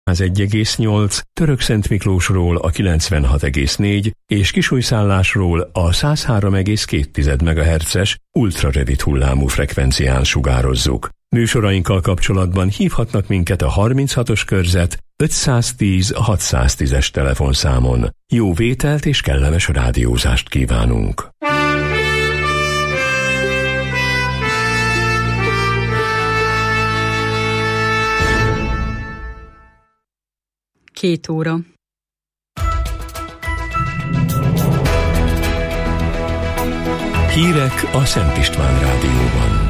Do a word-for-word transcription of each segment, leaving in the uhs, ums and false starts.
egy egész nyolc, Törökszentmiklósról a kilencvenhat egész négy és Kisújszállásról a száz három egész két megahertzes ultrarövid hullámú frekvencián sugározzuk. Műsorainkkal kapcsolatban hívhatnak minket a harminchatos körzet ötszáztíz hatszáztízes telefonszámon. Jó vételt és kellemes rádiózást kívánunk! Két óra. Hírek a Szent István Rádióban.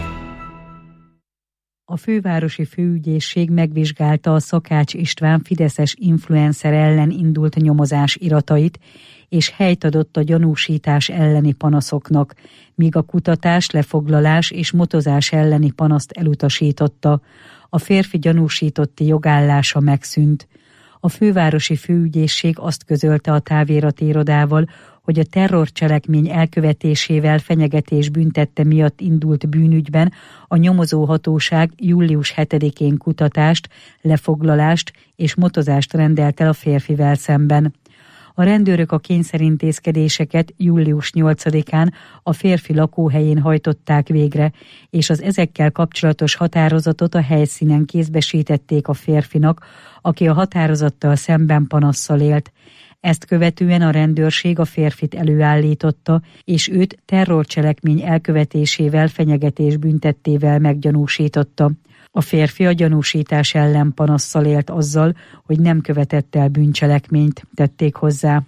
A fővárosi főügyészség megvizsgálta a Szakács István fideszes influencer ellen indult nyomozás iratait, és helyt adott a gyanúsítás elleni panaszoknak, míg a kutatás, lefoglalás és motozás elleni panaszt elutasította. A férfi gyanúsítotti jogállása megszűnt. A fővárosi főügyészség azt közölte a táviratirodával, hogy a terrorcselekmény elkövetésével fenyegetés büntette miatt indult bűnügyben a nyomozóhatóság július hetedikén kutatást, lefoglalást és motozást rendelt el a férfivel szemben. A rendőrök a kényszerintézkedéseket július nyolcadikán a férfi lakóhelyén hajtották végre, és az ezekkel kapcsolatos határozatot a helyszínen kézbesítették a férfinak, aki a határozattal szemben panasszal élt. Ezt követően a rendőrség a férfit előállította, és őt terrorcselekmény elkövetésével fenyegetés büntettével meggyanúsította. A férfi a gyanúsítás ellen panasszal élt azzal, hogy nem követett el bűncselekményt, tették hozzá.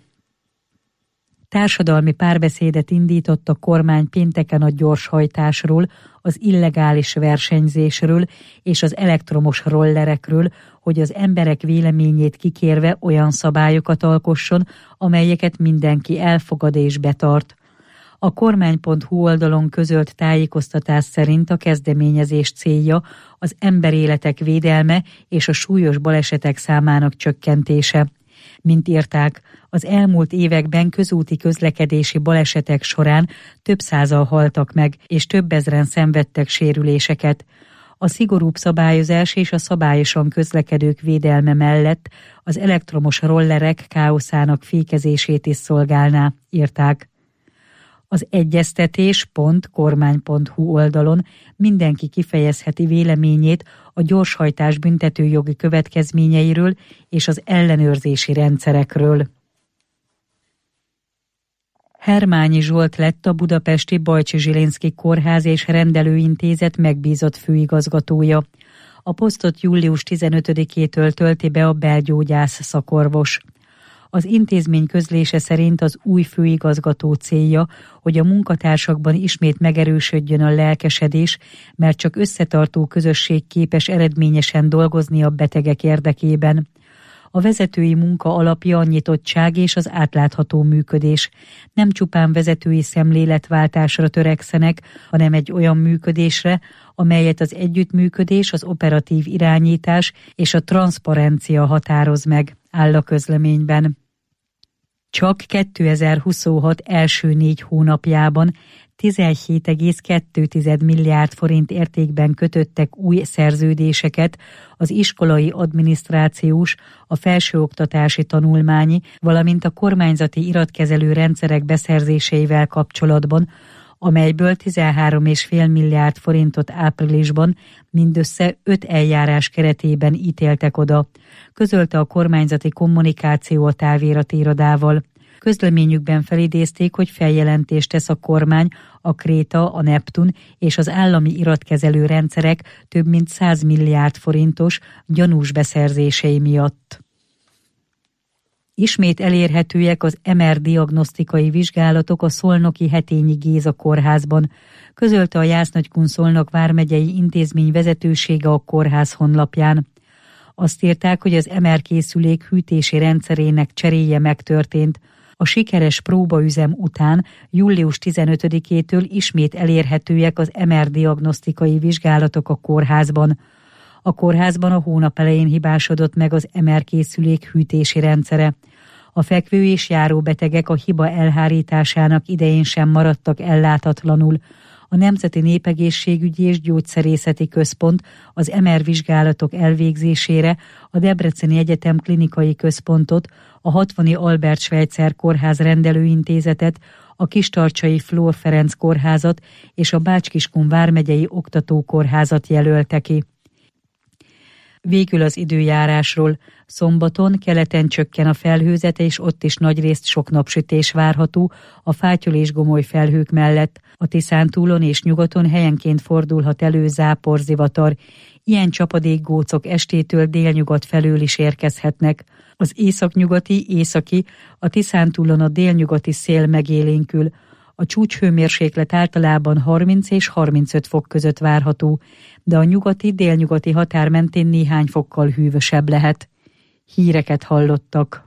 Társadalmi párbeszédet indított a kormány pénteken a gyorshajtásról, az illegális versenyzésről és az elektromos rollerekről, hogy az emberek véleményét kikérve olyan szabályokat alkosson, amelyeket mindenki elfogad és betart. A kormány pont hu oldalon közölt tájékoztatás szerint a kezdeményezés célja az emberéletek védelme és a súlyos balesetek számának csökkentése. Mint írták, az elmúlt években közúti közlekedési balesetek során több százan haltak meg, és több ezren szenvedtek sérüléseket. A szigorúbb szabályozás és a szabályosan közlekedők védelme mellett az elektromos rollerek káoszának fékezését is szolgálná, írták. Az egyeztetés pont kormány pont hu oldalon mindenki kifejezheti véleményét a gyorshajtás büntetőjogi következményeiről és az ellenőrzési rendszerekről. Hermányi Zsolt lett a budapesti Bajcsi Zsilinszky Kórház és Rendelőintézet megbízott főigazgatója. A posztot július tizenötödikétől tölti be a belgyógyász szakorvos. Az intézmény közlése szerint az új főigazgató célja, hogy a munkatársakban ismét megerősödjön a lelkesedés, mert csak összetartó közösség képes eredményesen dolgozni a betegek érdekében. A vezetői munka alapja a nyitottság és az átlátható működés. Nem csupán vezetői szemléletváltásra törekszenek, hanem egy olyan működésre, amelyet az együttműködés, az operatív irányítás és a transzparencia határoz meg, áll a közleményben. Csak kétezer-huszonhat első négy hónapjában tizenhét egész kettő milliárd forint értékben kötöttek új szerződéseket az iskolai adminisztrációs, a felsőoktatási tanulmányi, valamint a kormányzati iratkezelő rendszerek beszerzéseivel kapcsolatban, amelyből tizenhárom egész öt milliárd forintot áprilisban mindössze öt eljárás keretében ítéltek oda, közölte a kormányzati kommunikáció a táviratirodával. Közleményükben felidézték, hogy feljelentést tesz a kormány a Kréta, a Neptun és az állami iratkezelő rendszerek több mint száz milliárd forintos gyanús beszerzései miatt. Ismét elérhetőek az em er diagnosztikai vizsgálatok a Szolnoki Hetényi Géza kórházban, közölte a Jász-Nagykun-Szolnok vármegyei intézmény vezetősége a kórház honlapján. Azt írták, hogy az em er készülék hűtési rendszerének cseréje megtörtént. A sikeres próbaüzem után július tizenötödikétől ismét elérhetőek az em er diagnosztikai vizsgálatok a kórházban. A kórházban a hónap elején hibásodott meg az em er készülék hűtési rendszere. A fekvő és járó betegek a hiba elhárításának idején sem maradtak ellátatlanul. a Nemzeti Népegészségügyi és Gyógyszerészeti Központ az em er vizsgálatok elvégzésére, a Debreceni Egyetem Klinikai Központot, a hatvani Albert Schweitzer Kórház rendelőintézetet, a Kistarcsai Flór Ferenc Kórházat és a Bács-Kiskun vármegyei Oktatókórházat jelölte ki. Végül az időjárásról. Szombaton keleten csökken a felhőzet, és ott is nagyrészt sok napsütés várható, a fátyol és gomoly felhők mellett. A Tiszántúlon és nyugaton helyenként fordulhat elő záporzivatar. Ilyen csapadékgócok estétől délnyugat felől is érkezhetnek. Az északnyugati, északi, a Tiszántúlon a délnyugati szél megélénkül. A csúcshőmérséklet általában harminc és harmincöt fok között várható, de a nyugati-délnyugati határ mentén néhány fokkal hűvösebb lehet. Híreket hallottak.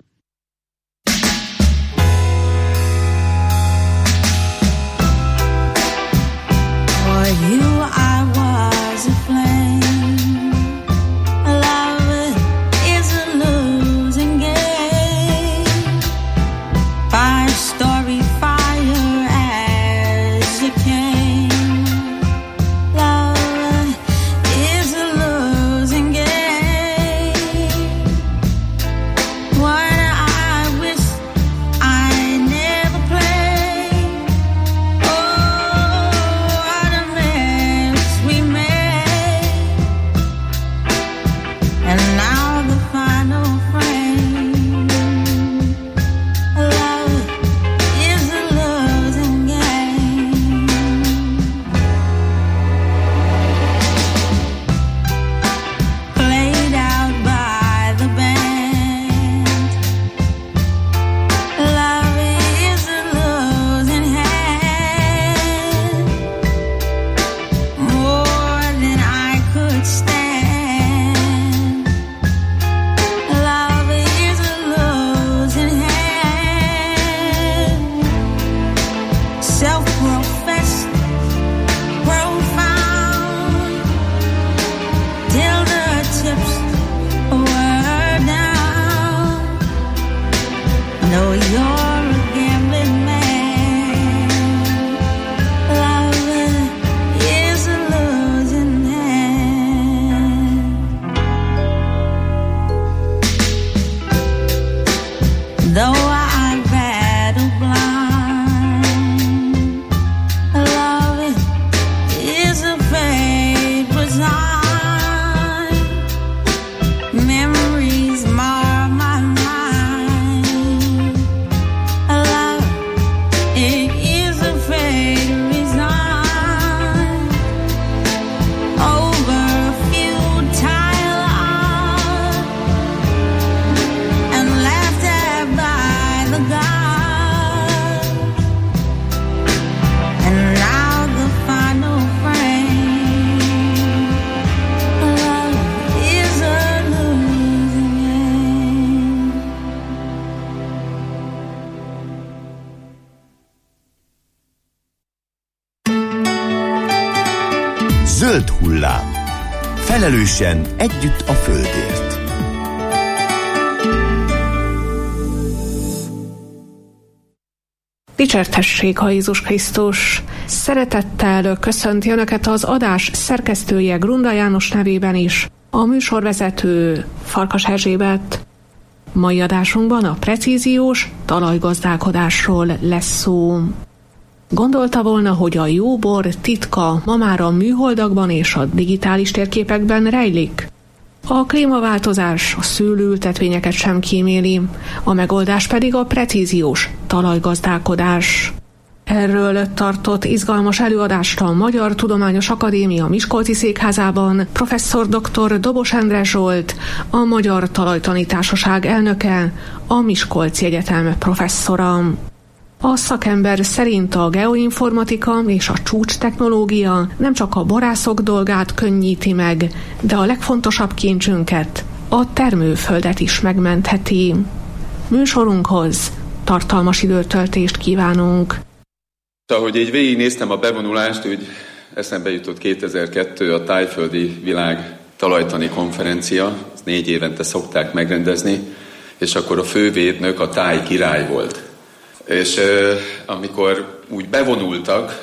Zöld hullám. Felelősen együtt a Földért. Dicsértessék a Jézus Krisztus! Szeretettel köszönti Önöket az adás szerkesztője Grunda János nevében is, a műsorvezető Farkas Erzsébet. Mai adásunkban a precíziós talajgazdálkodásról lesz szó. Gondolta volna, hogy a jó bor titka ma már a műholdakban és a digitális térképekben rejlik? A klímaváltozás a szőlőültetvényeket sem kíméli, a megoldás pedig a precíziós talajgazdálkodás. Erről tartott izgalmas előadást a Magyar Tudományos Akadémia Miskolci székházában professzor dr. Dobos Endre Zsolt, a Magyar Talajtani Társaság elnöke, a Miskolci Egyetem professzora. A szakember szerint a geoinformatika és a csúcstechnológia nem csak a borászok dolgát könnyíti meg, de a legfontosabb kincsünket, a termőföldet is megmentheti. Műsorunkhoz tartalmas időtöltést kívánunk. Ahogy így végignéztem a bevonulást, úgy eszembe jutott kétezer-kettő a Tájföldi Világ Talajtani Konferencia, ezt négy évente szokták megrendezni, és akkor a fővédnök a táj király volt. És euh, amikor úgy bevonultak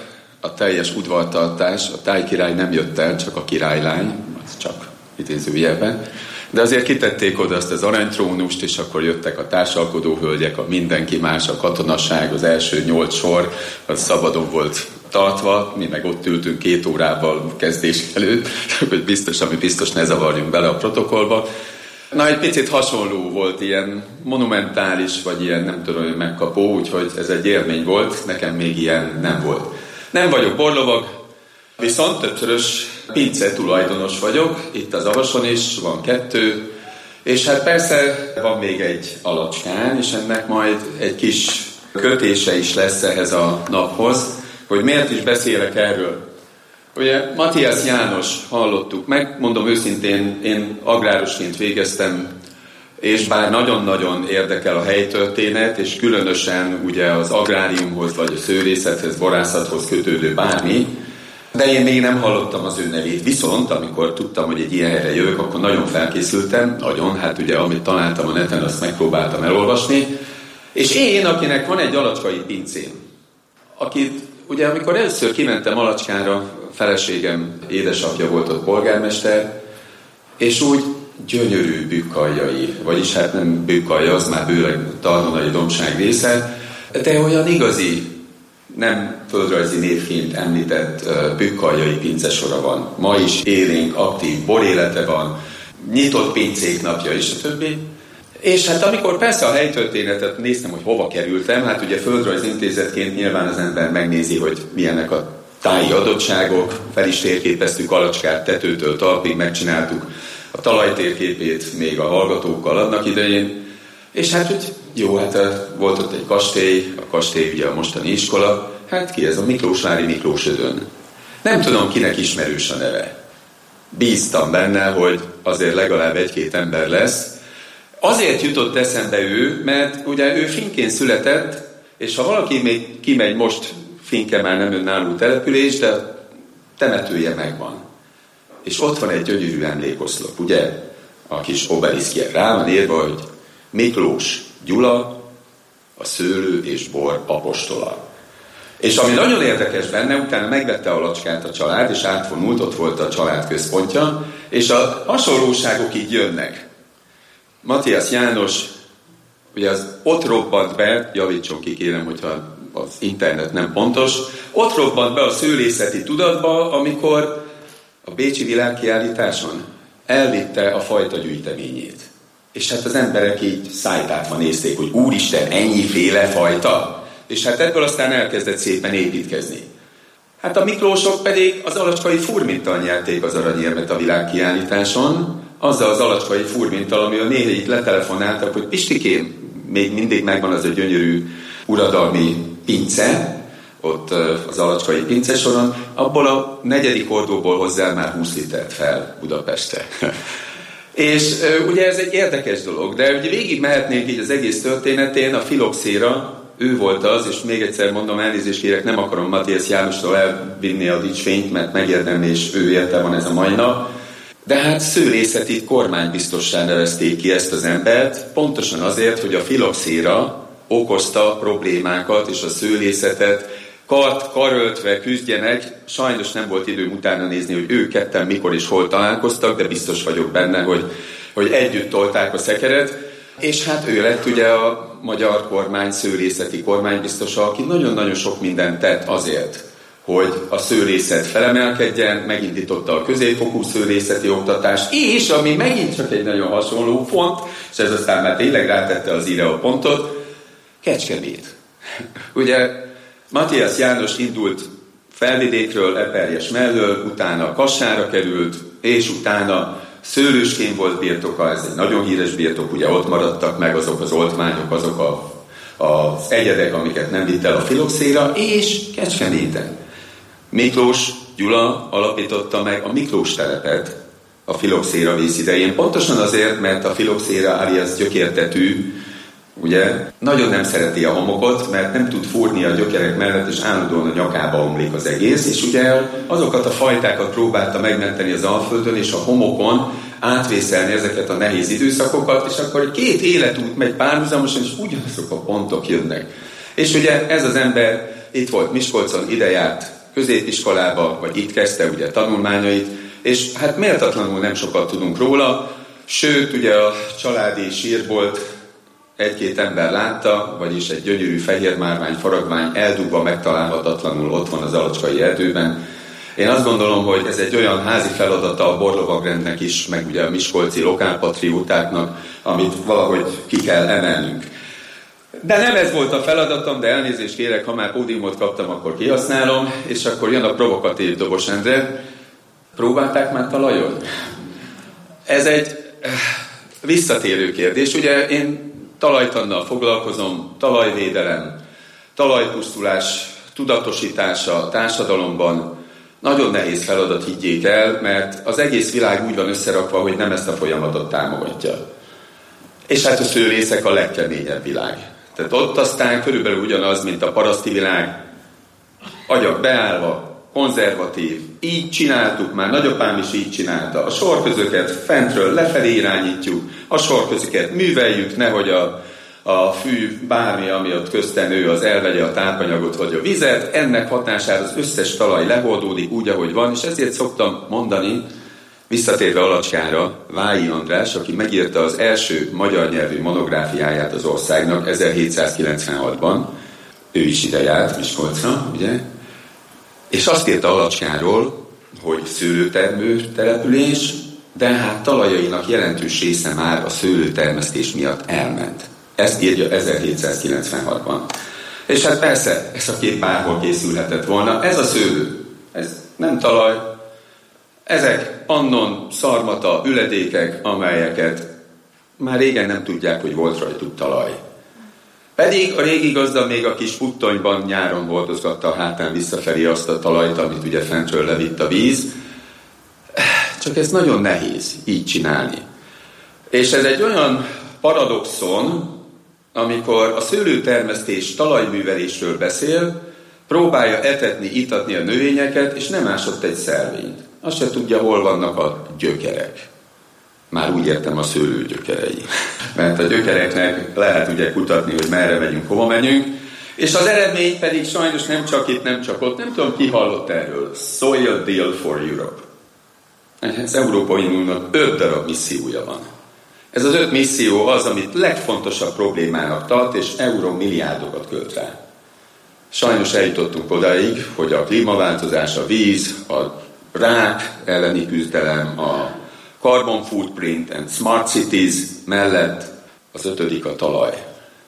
a teljes udvartartás, a tájkirály nem jött el, csak a királylány, az csak idézőjelben, de azért kitették oda azt az aranytrónust, és akkor jöttek a társalkodó hölgyek, a mindenki más, a katonasság, az első nyolc sor, az szabadon volt tartva, mi meg ott ültünk két órával kezdés előtt, hogy biztos, ami biztos, ne zavarjunk bele a protokollba. Na, egy picit hasonló volt, ilyen monumentális, vagy ilyen nem tudom, hogy megkapó, úgyhogy ez egy élmény volt, nekem még ilyen nem volt. Nem vagyok borlovag, viszont többszörös pince tulajdonos vagyok, itt az Avason is, van kettő, és hát persze van még egy alacskán, és ennek majd egy kis kötése is lesz ehhez a naphoz, hogy miért is beszélek erről. Ugye Matthias János hallottuk meg, mondom őszintén, én agrárosként végeztem, és bár nagyon-nagyon érdekel a helytörténet, és különösen ugye az agráriumhoz, vagy a szőlészethez, borászathoz kötődő bármi, de én még nem hallottam az ő nevét. Viszont, amikor tudtam, hogy egy ilyen helyre jövök, akkor nagyon felkészültem, nagyon, hát ugye amit találtam a neten, azt megpróbáltam elolvasni, és én, akinek van egy alacskai pincém, akit ugye amikor először kimentem Alacskára, feleségem édesapja volt ott polgármester, és úgy gyönyörű bükkaljai, vagyis hát nem bükkalja, az már bőleg Tarnonai dombság része, de olyan igazi, nem földrajzi névként említett bükkaljai pincesora van. Ma is élénk, aktív borélete van, nyitott pincék napja és a többi. És hát amikor persze a helytörténetet néztem, hogy hova kerültem, hát ugye földrajzintézetként nyilván az ember megnézi, hogy milyenek a táji adottságok, fel is térképeztük Alacskát tetőtől talpig, megcsináltuk a talajtérképét még a hallgatókkal annak idején, és hát hogy jó, hát volt ott egy kastély, a kastély ugye a mostani iskola, hát ki ez a Miklósvári Miklós Ödön. Nem tudom, kinek ismerős a neve. Bíztam benne, hogy azért legalább egy-két ember lesz. Azért jutott eszembe ő, mert ugye ő finnként született, és ha valaki még kimegy most, Finke már nem önálló település, de temetője megvan. És ott van egy gyönyörű emlékoszlop, ugye? A kis obeliszkje. Rá van írva, hogy Miklós Gyula, a szőlő és bor apostola. És ami nagyon érdekes benne, utána megvette Alacskát a család, és átvonult, ott volt a család központja, és a hasonlóságok így jönnek. Matthias János, ugye az ott robbant be, javítson ki kérem, hogyha az internet nem pontos, ott robbant be a szőlészeti tudatba, amikor a bécsi világkiállításon elvitte a fajta gyűjteményét. És hát az emberek így szájtátva nézték, hogy úristen, ennyiféle fajta? És hát ebből aztán elkezdett szépen építkezni. Hát a Miklósok pedig az alacskai furminttal nyerték az aranyérmet a világkiállításon, azzal az alacskai furminttal, amivel néha itt letelefonáltak, hogy Pistikém, még mindig megvan az a gyönyörű uradalmi pince, ott az alacskai pincesoron, abból a negyedik hordóból hozzá már húsz litert fel Budapestre. És ugye ez egy érdekes dolog, de ugye végig mehetnénk így az egész történetén, a filoxéra, ő volt az, és még egyszer mondom, elnézést kérek, nem akarom Matthias Jánostól elvinni a dicsfényt, mert megérdemli, és ő érte van ez a mai nap. De hát szőlészeti kormánybiztossá nevezték ki ezt az embert, pontosan azért, hogy a filoxéra okozta problémákat, és a szőlészetet kart, karöltve küzdjenek. Sajnos nem volt időm utána nézni, hogy ők ketten mikor és hol találkoztak, de biztos vagyok benne, hogy, hogy együtt tolták a szekeret. És hát ő lett ugye a magyar kormány szőlészeti kormánybiztosa, aki nagyon-nagyon sok mindent tett azért, hogy a szőlészet felemelkedjen, megindította a középfokú szőlészeti oktatást, és ami megint csak egy nagyon hasonló font, és ez aztán már tényleg rátette az íre a pontot, Kecskemét. Ugye Matthias János indult Felvidékről, Eperjes mellől, utána Kassára került, és utána szőlősként volt birtoka, ez egy nagyon híres birtok, ugye ott maradtak meg azok az oltványok, azok a, az egyedek, amiket nem vitt el a filoxéra, és Kecskeméten. Miklós Gyula alapította meg a Miklós telepet a filoxéra vész idején, pontosan azért, mert a filoxéra alias gyökértetű, ugye nagyon nem szereti a homokot, mert nem tud fúrni a gyökerek mellett, és állandóan a nyakába omlik az egész, és ugye azokat a fajtákat próbálta megmenteni az Alföldön, és a homokon átvészelni ezeket a nehéz időszakokat, és akkor két életút megy párhuzamosan, és ugyanazok a pontok jönnek. És ugye ez az ember itt volt Miskolcon, ide járt középiskolába, vagy itt kezdte ugye tanulmányait, és hát méltatlanul nem sokat tudunk róla, sőt, ugye a családi sírbolt egy-két ember látta, vagyis egy gyönyörű fehérmárvány faragvány eldugva megtalálhatatlanul ott van az Alacskai erdőben. Én azt gondolom, hogy ez egy olyan házi feladata a borlovagrendnek is, meg ugye a miskolci lokálpatriótáknak, amit valahogy ki kell emelnünk. De nem ez volt a feladatom, de elnézést kérek, ha már pódiumot kaptam, akkor kihasználom, és akkor jön a provokatív Dobos Endre. Próbálták már talajon? Ez egy visszatérő kérdés. Ugye én talajtannal foglalkozom, talajvédelem, talajpusztulás tudatosítása a társadalomban. Nagyon nehéz feladat, higgyék el, mert az egész világ úgy van összerakva, hogy nem ezt a folyamatot támogatja. És hát a szőlészek a legkeményebb világ. Tehát ott aztán körülbelül ugyanaz, mint a paraszti világ, agyak beállva, konzervatív, így csináltuk, már nagyapám is így csinálta. A sorközöket fentről lefelé irányítjuk, a sorközöket műveljük, nehogy a, a fű, bármi, ami ott közten nő, az elvegye a tápanyagot vagy a vizet, ennek hatására az összes talaj leholdódik úgy, ahogy van, és ezért szoktam mondani, visszatérve Alacskára, Vályi András, aki megírta az első magyar nyelvű monográfiáját az országnak ezerhétszázkilencvenhatban, ő is ide járt Miskolcra, ugye? És azt írta Alacskáról, hogy szőlőtermő település, de hát talajainak jelentős része már a szőlőtermesztés miatt elment. Ezt írja ezerhétszázkilencvenhatban. És hát persze, ez a kép bárhol készülhetett volna. Ez a szőlő, ez nem talaj, ezek annon szarmata üledékek, amelyeket már régen nem tudják, hogy volt rajtuk talaj. Pedig a régi gazda még a kis puttonyban nyáron hordozgatta a hátán visszafelé azt a talajt, amit ugye fentről levitt a víz. Csak ez nagyon nehéz így csinálni. És ez egy olyan paradoxon, amikor a szőlőtermesztés talajművelésről beszél, próbálja etetni, itatni a növényeket, és nem ásott egy szelvényt. Azt se tudja, hol vannak a gyökerek. Már úgy értem a szőlő gyökerei. Mert a gyökereknek lehet ugye kutatni, hogy merre megyünk, hova megyünk. És az eredmény pedig sajnos nem csak itt, nem csak ott. Nem tudom, ki hallott erről. Soil Deal for Europe. Az Európai Uniónak öt darab missziója van. Ez az öt misszió az, amit legfontosabb problémának tart, és euromilliárdokat költ rá. Sajnos eljutottunk odáig, hogy a klímaváltozás, a víz, a rák elleni küzdelem, a carbon footprint and smart cities mellett az ötödik a talaj.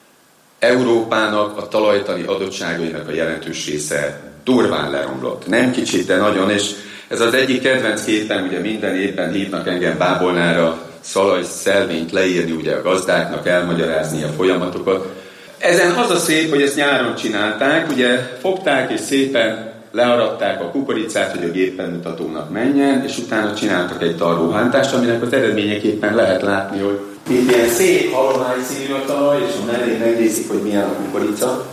Európának a talajtani adottságainak a jelentős része durván leromlott. Nem kicsit, de nagyon, és ez az egyik kedvenc képen, ugye minden évben hívnak engem Bábolnára szalaj szelvényt leírni ugye a gazdáknak, elmagyarázni a folyamatokat. Ezen az a szép, hogy ezt nyáron csinálták, ugye fogták és szépen learadták a kukoricát, hogy a gépen mutatónak menjen, és utána csináltak egy tarlóhántást, aminek az eredményeképpen lehet látni, hogy itt ilyen szép halomány színű a talaj, és ha mellé megnézik, hogy milyen a kukorica,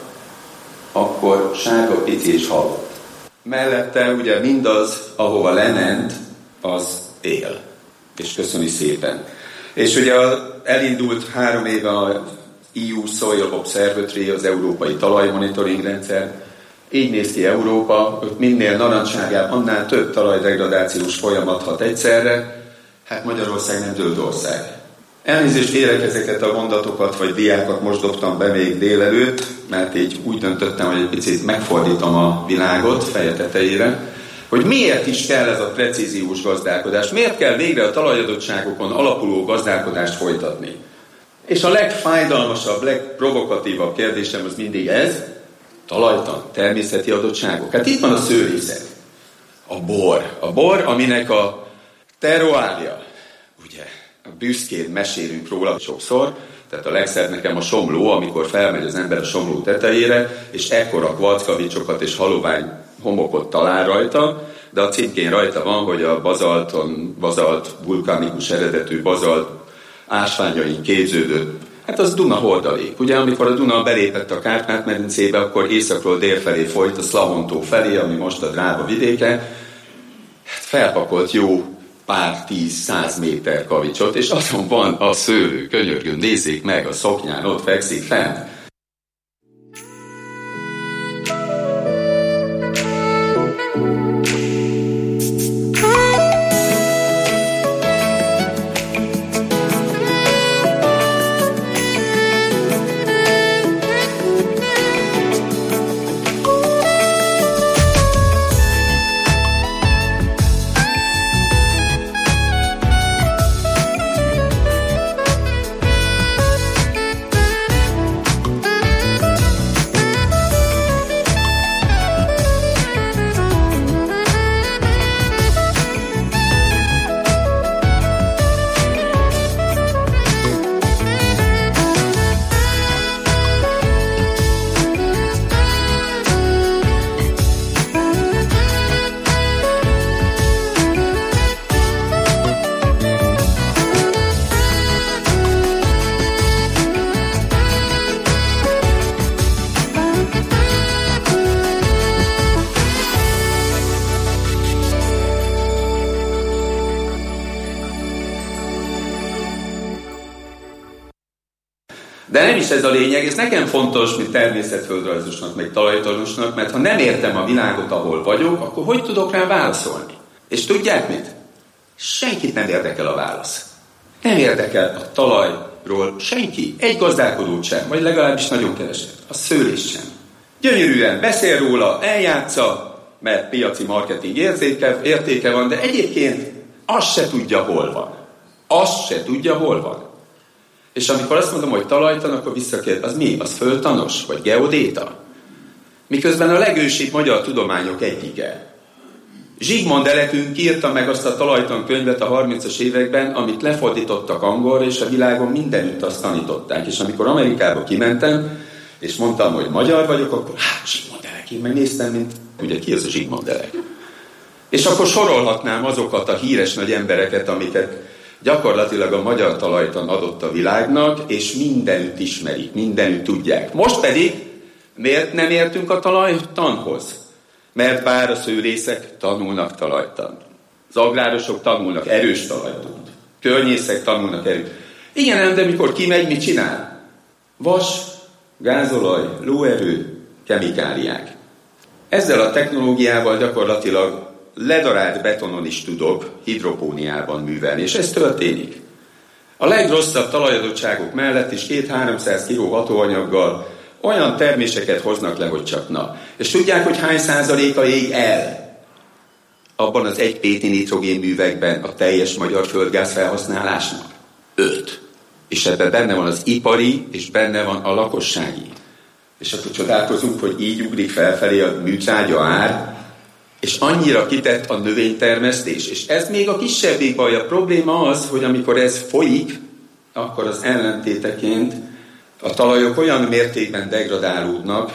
akkor sárga, pici és halott. Mellette ugye mindaz, ahova lement, az él. És köszöni szépen. És ugye elindult három éve a E U Soil Observatory, az európai talajmonitoring rendszer. Így néz ki Európa, hogy minél narancságább, annál több talajdegradációs folyamat hat egyszerre. Hát Magyarország nem zöld ország. Elnézést kérek, ezeket a mondatokat vagy diákat most dobtam be még délelőtt, mert így úgy döntöttem, hogy egy picit megfordítom a világot feje tetejére, hogy miért is kell ez a precíziós gazdálkodás, miért kell végre a talajadottságokon alapuló gazdálkodást folytatni. És a legfájdalmasabb, legprovokatívabb kérdésem az mindig ez, talajtan, természeti adottságok. Hát itt van a szőlészet, a bor. A bor, aminek a terroárja, ugye, büszkén mesélünk róla sokszor, tehát a legszebb nekem a somló, amikor felmegy az ember a somló tetejére, és ekkora kvarckavicsokat és halovány homokot talál rajta, de a címkén rajta van, hogy a bazalton, bazalt, vulkanikus eredetű bazalt ásványain képződött. Hát az Duna hordalék. Ugye amikor a Duna belépett a Kárpát-medencébe, akkor északról délfelé folyt a Szlahontó felé, ami most a Dráva vidéke. Hát felpakolt jó pár tíz-száz méter kavicsot, és azon van a szőlő, könyörgöm, nézzék meg, a szoknyán ott fekszik fent. De nem is ez a lényeg, ez nekem fontos, mint természetföldrajzosnak, meg talajtanosnak, mert ha nem értem a világot, ahol vagyok, akkor hogy tudok rá válaszolni? És tudják mit? Senkit nem érdekel a válasz. Nem érdekel a talajról senki, egy gazdálkodót sem, vagy legalábbis nagyon keveset. A szőlés sem. Gyönyörűen beszél róla, eljátsza, mert piaci marketing érzéke, értéke van, de egyébként azt se tudja, hol van. Azt se tudja, hol van. És amikor azt mondom, hogy talajtan, akkor visszakérdez, az mi? Az földtanos? Vagy geodéta? Miközben a legősibb magyar tudományok egyike. Zsigmond Elekünk írta meg azt a talajtan könyvet a harmincas években, amit lefordítottak angolra, és a világon mindenütt azt tanították. És amikor Amerikába kimentem, és mondtam, hogy magyar vagyok, akkor hát Zsigmond Elek, én megnéztem, mint ugye ki az a Zsigmond Elek. És akkor sorolhatnám azokat a híres nagy embereket, amiket gyakorlatilag a magyar talajtan adott a világnak, és mindenütt ismerik, mindenütt tudják. Most pedig miért nem értünk a talajtanhoz? Mert bár a szőlészek tanulnak talajtant. Az agrárosok tanulnak erős talajtant. Környészek tanulnak erős. Igen, de mikor kimegy, mit csinál? Vas, gázolaj, lóerő, kemikáliák. Ezzel a technológiával gyakorlatilag ledarált betonon is tudok hidropóniában művelni, és ez történik. A legrosszabb talajadottságok mellett is két-háromszáz kiló hatóanyaggal olyan terméseket hoznak le, hogy csak na. És tudják, hogy hány százaléka ég el abban az egy péti nitrogén művekben a teljes magyar földgáz felhasználásnak? Öt. És ebben benne van az ipari, és benne van a lakossági. És akkor csodálkozunk, hogy így ugrik felfelé a műtrágya ár, és annyira kitett a növénytermesztés. És ez még a kisebbik baj. A probléma az, hogy amikor ez folyik, akkor az ellentéteként a talajok olyan mértékben degradálódnak,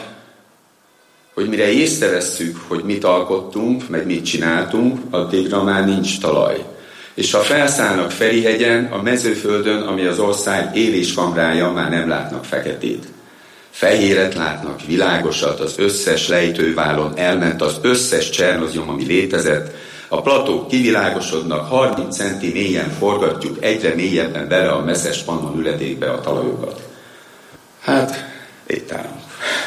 hogy mire észrevesszük, hogy mit alkottunk, meg mit csináltunk, addigra már nincs talaj. És ha felszállnak Ferihegyen, a mezőföldön, ami az ország éléskamrája, már nem látnak feketét. Fehéret látnak, világosat, az összes lejtőválon elment az összes csernozium, ami létezett. A platók kivilágosodnak, harminc centi mélyen forgatjuk egyre mélyebben bele a messzes pannon üledékbe a talajokat. Hát, itt állunk.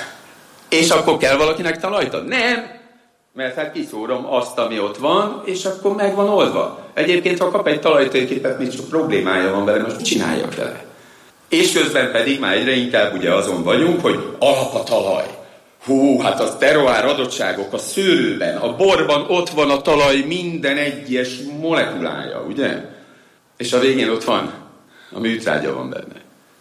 És akkor kell valakinek talajtan? Nem, mert hát kiszórom azt, ami ott van, és akkor meg van oldva. Egyébként, ha kap egy talajtérképet, mit sok problémája van vele, most mit csináljak vele? És közben pedig már egyre inkább ugye azon vagyunk, hogy alap a talaj. Hú, hát a teroár adottságok a szőlőben, a borban ott van a talaj minden egyes molekulája, ugye? És a végén ott van, a műtrágya van benne.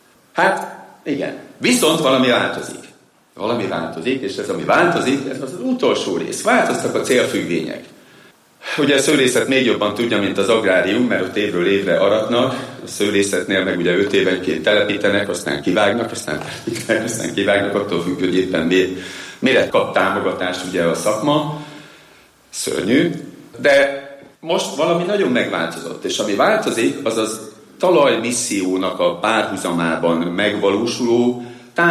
Hát, igen. Viszont valami változik. Valami változik, és ez, ami változik, ez az utolsó rész. Változtak a célfüggvények. Ugye a szőlészet még jobban tudja, mint az agrárium, mert ott évről évre aratnak, a szőlészetnél meg ugye öt évenként telepítenek, aztán kivágnak, aztán telepítenek, aztán kivágnak, attól függ, hogy éppen mire kap támogatást ugye a szakma. Szörnyű. De most valami nagyon megváltozott, és ami változik, az az talajmissziónak a párhuzamában megvalósuló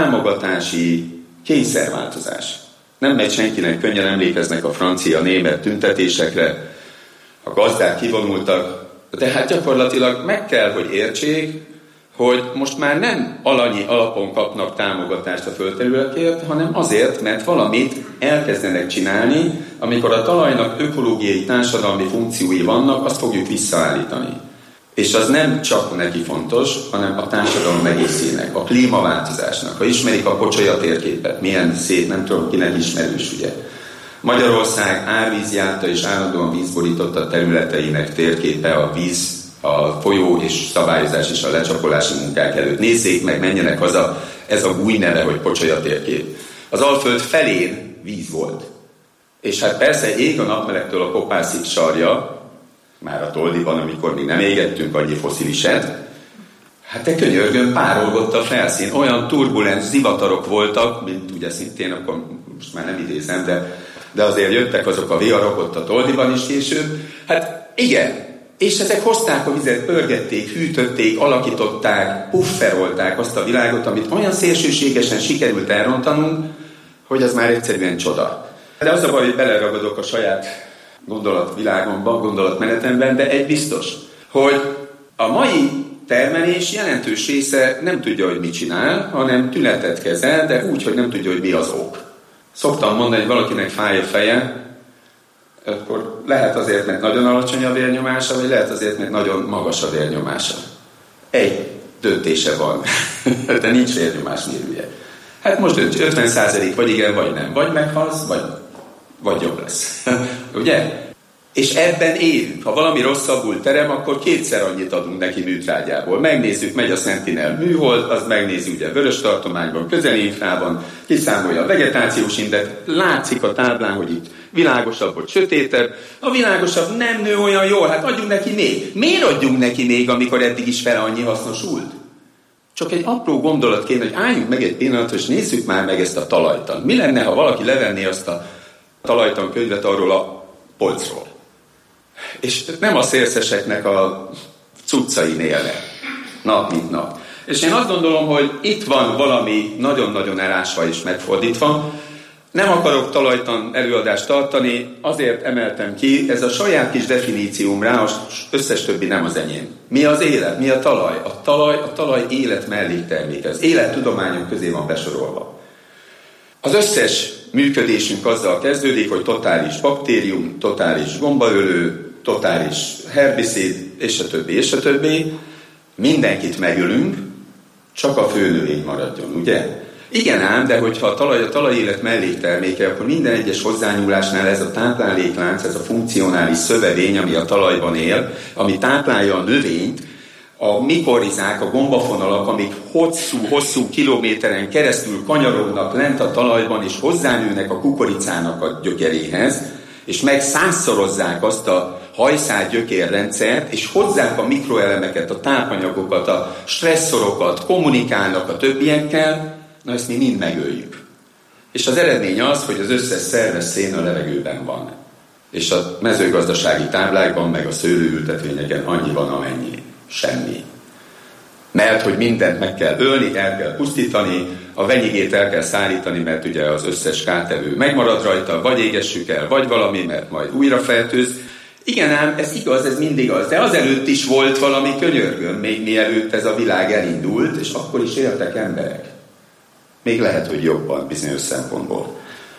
támogatási kényszerváltozás. Nem megy senkinek, könnyen emlékeznek a francia-német tüntetésekre, a gazdák kivonultak, de hát gyakorlatilag meg kell, hogy értsék, hogy most már nem alanyi alapon kapnak támogatást a földterületekért, hanem azért, mert valamit elkezdenek csinálni, amikor a talajnak ökológiai, társadalmi funkciói vannak, azt fogjuk visszaállítani. És az nem csak neki fontos, hanem a társadalom egészének, a klímaváltozásnak. Ha ismerik a Pocsolya térképet, milyen szép, nem tudom, kinek ismerős, ugye. Magyarország árvízjárta és állandóan vízborította területeinek térképe a víz, a folyó és szabályozás és a lecsapolási munkák előtt. Nézzék meg, menjenek haza, ez a új neve, hogy Pocsolya térkép. Az Alföld felén víz volt. És hát persze ég a napmelegtől a kopászig sarja, már a Toldiban, amikor még nem égettünk annyi fossziliset, hát de könyörgön párolgott a felszín. Olyan turbulens zivatarok voltak, mint ugye szintén, akkor most már nem idézem, de, de azért jöttek azok a viharok ott a Toldiban is később. Hát igen, és ezek hozták a vizet, pörgették, hűtötték, alakították, pufferolták azt a világot, amit olyan szélsőségesen sikerült elrontanunk, hogy az már egyszerűen csoda. De az a baj, hogy beleragadok a saját gondolatvilágomban, gondolatmenetemben, de egy biztos, hogy a mai termelés jelentős része nem tudja, hogy mit csinál, hanem tünetet kezel, de úgy, hogy nem tudja, hogy mi az ok. Szoktam mondani, hogy valakinek fáj a feje, akkor lehet azért, mert nagyon alacsony a vérnyomása, vagy lehet azért, mert nagyon magas a vérnyomása. Egy döntése van, de nincs vérnyomásmérője. Hát most dönts, ötven százalék vagy igen, vagy nem. Vagy meghalsz, vagy, vagy jobb lesz. Ugye? És ebben élünk. Ha valami rosszabbul terem, akkor kétszer annyit adunk neki műtrágyából. Megnézzük, megy a Sentinel műhold, az megnézi ugye vörös tartományban, közelinfrában, kiszámolja a vegetációs index, látszik a táblán, hogy itt világosabb vagy sötétebb. A világosabb nem nő olyan jól, hát adjunk neki még. Miért adjunk neki még, amikor eddig is fele annyi hasznosult? Csak egy apró gondolat kéne, hogy álljunk meg egy pillanatra, és nézzük már meg ezt a talajtan. Mi lenne, ha valaki levenné azt a talajtan könyvet arról a polcról? És nem a szélszeseknek a cuccai élne, nap mint nap. És én azt gondolom, hogy itt van valami nagyon-nagyon elásva és megfordítva. Nem akarok talajtan előadást tartani, azért emeltem ki, ez a saját kis definícióm rá, az összes többi nem az enyém. Mi az élet? Mi a talaj? A talaj, a talaj élet mellékterméke. Az élettudományok közé van besorolva. Az összes működésünk azzal kezdődik, hogy totális baktérium, totális gombaölő, totális herbicid, és a többi, és a többi. Mindenkit megölünk, csak a főnövény maradjon, ugye? Igen ám, de hogyha a talaj a talajélet mellékterméke, akkor minden egyes hozzányúlásnál ez a tápláléklánc, ez a funkcionális szövevény, ami a talajban él, ami táplálja a növényt, a mikorizák, a gombafonalak, amik hosszú-hosszú kilométeren keresztül kanyarodnak lent a talajban, és hozzánőnek a kukoricának a gyökeréhez, és megszázszorozzák azt a hajszál gyökérrendszert, és hozzák a mikroelemeket, a tápanyagokat, a stresszorokat, kommunikálnak a többiekkel, na ezt mi mind megöljük. És az eredmény az, hogy az összes szerves szén a levegőben van. És a mezőgazdasági táblákban, meg a szőlőültetvényeken annyi van, amennyi. Semmi. Mert hogy mindent meg kell ölni, el kell pusztítani, a venyigét el kell szállítani, mert ugye az összes kártevő megmarad rajta, vagy égessük el, vagy valami, mert majd újra fertőz. Igen ám, ez igaz, ez mindig az, de azelőtt is volt valami, könyörgöm, még mielőtt ez a világ elindult, és akkor is éltek emberek. Még lehet, hogy jobban bizonyos szempontból.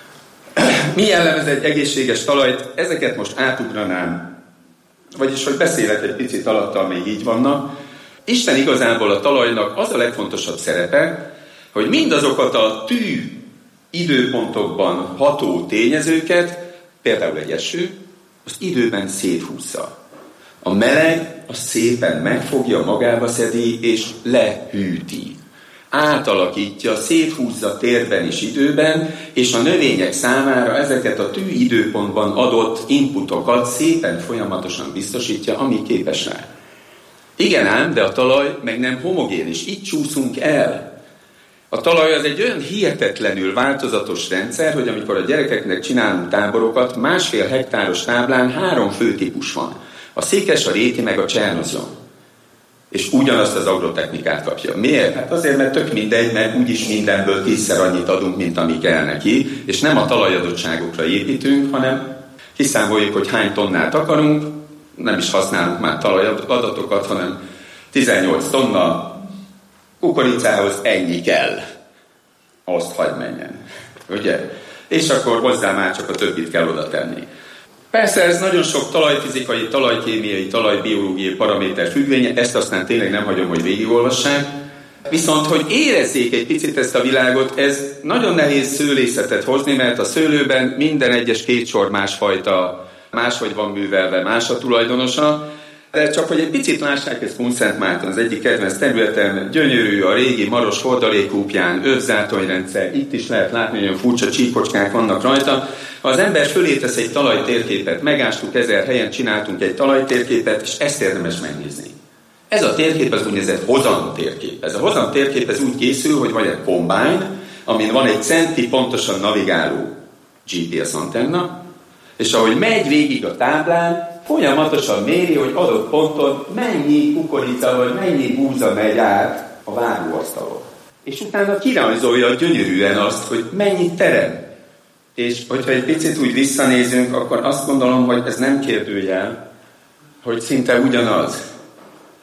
Mi jellemez egy egészséges talajt? Ezeket most átugranám, vagyis, hogy beszélek egy picit alattal, még így vannak. Isten igazából a talajnak az a legfontosabb szerepe, hogy mindazokat a tű időpontokban ható tényezőket, például egy eső, az időben széthúzza. A meleg az szépen megfogja, magába szedi és lehűti. Átalakítja, széthúzza térben és időben, és a növények számára ezeket a tű időpontban adott inputokat szépen folyamatosan biztosítja, ami képes rá. Igen ám, de a talaj meg nem homogén, és itt csúszunk el. A talaj az egy olyan hihetetlenül változatos rendszer, hogy amikor a gyerekeknek csinálunk táborokat, másfél hektáros táblán három fő típus van. A székes, a réti, meg a csernozion. És ugyanazt az agrotechnikát kapja. Miért? Hát azért, mert tök mindegy, mert úgyis mindenből tízszer annyit adunk, mint ami kell neki, és nem a talajadottságokra építünk, hanem kiszámoljuk, hogy hány tonnát akarunk, nem is használunk már talajadatokat, hanem tizennyolc tonna kukoricához ennyi kell. Azt hagyd menjen. Ugye? És akkor hozzá már csak a többit kell oda tenni. Persze ez nagyon sok talajfizikai, talajkémiai, talajbiológiai paraméter függvénye, ezt aztán tényleg nem hagyom, hogy végigolvassák. Viszont, hogy érezzék egy picit ezt a világot, ez nagyon nehéz szőlészetet hozni, mert a szőlőben minden egyes két sor másfajta, máshogy van művelve, más a tulajdonosa. De csak, hogy egy picit lássák, ez Kunszentmárton, az egyik kedvenc területen, gyönyörű, a régi maros fordalékkúpján, övzátonyrendszer, itt is lehet látni, hogy olyan furcsa csíkocskák vannak rajta. Ha az ember fölé tesz egy talajtérképet, megástuk ezer helyen, csináltunk egy talajtérképet, és ezt érdemes megnézni. Ez a térkép az úgynevezett hozam térkép. Ez a hozam térkép ez úgy készül, hogy van egy combine, amin van egy centi pontosan navigáló gé pé es antenna, és ahogy megy végig a táblán, folyamatosan méri, hogy adott ponton mennyi kukorica vagy mennyi búza megy át a vágóasztalon. És utána kirajzolja gyönyörűen azt, hogy mennyit terem. És hogyha egy picit úgy visszanézünk, akkor azt gondolom, hogy ez nem kérdőjel, hogy szinte ugyanaz.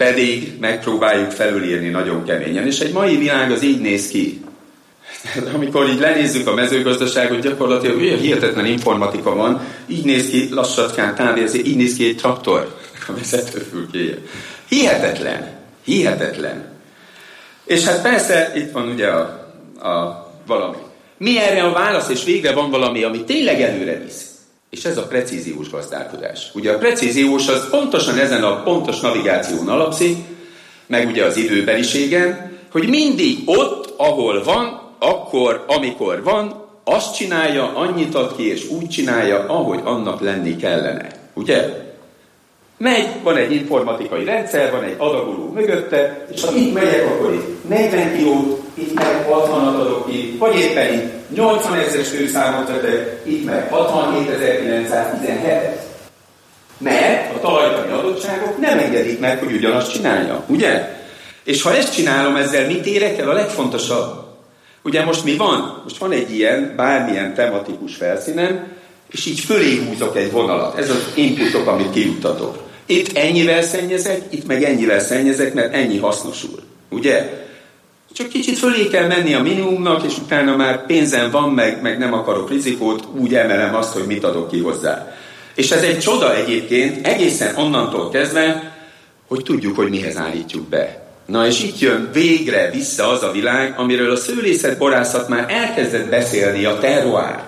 pedig megpróbáljuk felülírni nagyon keményen. És egy mai világ az így néz ki. Amikor így lenézzük a mezőgazdaságot, gyakorlatilag olyan hihetetlen informatika van, így néz ki lassatkán távérzé, így néz ki egy traktor a vezetőfülkéje. Hihetetlen, hihetetlen. És hát persze itt van ugye a, a valami. Mi erre a válasz, és végre van valami, ami tényleg előre visz. És ez a precíziós gazdálkodás. Ugye a precíziós az pontosan ezen a pontos navigáción alapszik, meg ugye az időbeliségen, hogy mindig ott, ahol van, akkor, amikor van, azt csinálja, annyit ad ki, és úgy csinálja, ahogy annak lenni kellene. Ugye? Megy, van egy informatikai rendszer, van egy adagoló mögötte, és ha itt megyek, akkor itt negyven kilót, itt meg hatvanat adok ki, vagy éppen itt nyolcvanezres főszámot vetek, itt meg hatvanhétezer-kilencszáztizenhetet. Mert a talajtani adottságok nem engedik meg, hogy ugyanazt csinálja, ugye? És ha ezt csinálom, ezzel mit érek el? A legfontosabb. Ugye most mi van? Most van egy ilyen, bármilyen tematikus felszínen, és így fölé húzok egy vonalat. Ez az inputok, amit kijuttatok. Itt ennyivel szennyezek, itt meg ennyivel szennyezek, mert ennyi hasznosul. Ugye? Csak kicsit fölé kell menni a minimumnak, és utána már pénzem van, meg, meg nem akarok rizikót, úgy emelem azt, hogy mit adok ki hozzá. És ez egy csoda egyébként, egészen onnantól kezdve, hogy tudjuk, hogy mihez állítjuk be. Na és itt jön végre vissza az a világ, amiről a szőlészet-borászat már elkezdett beszélni, a terroir.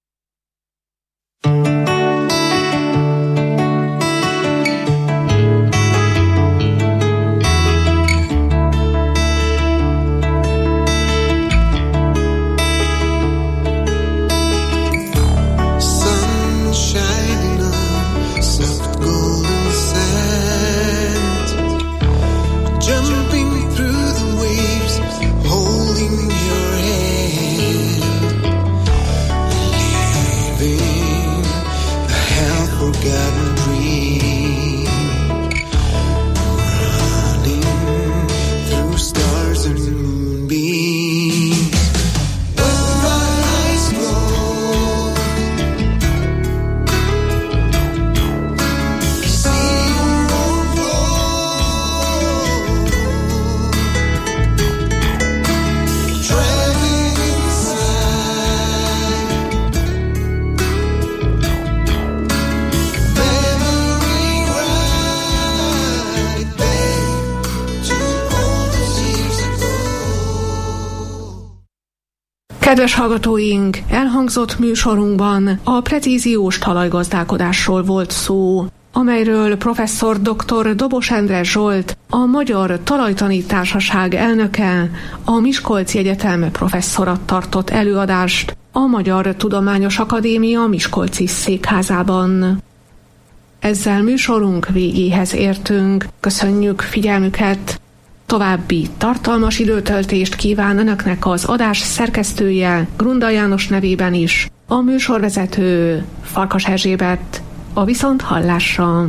Kedves hallgatóink, elhangzott műsorunkban a precíziós talajgazdálkodásról volt szó, amelyről professzor dr. Dobos Endre Zsolt, a Magyar Talajtani Társaság elnöke, a Miskolci Egyetem professzora tartott előadást a Magyar Tudományos Akadémia Miskolci székházában. Ezzel műsorunk végéhez értünk. Köszönjük figyelmüket! További tartalmas időtöltést kíván önöknek az adás szerkesztője, Grunda János nevében is, a műsorvezető Farkas Erzsébet. A viszonthallásra!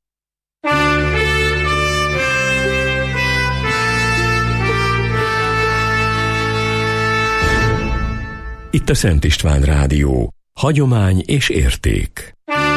Itt a Szent István Rádió. Hagyomány és érték.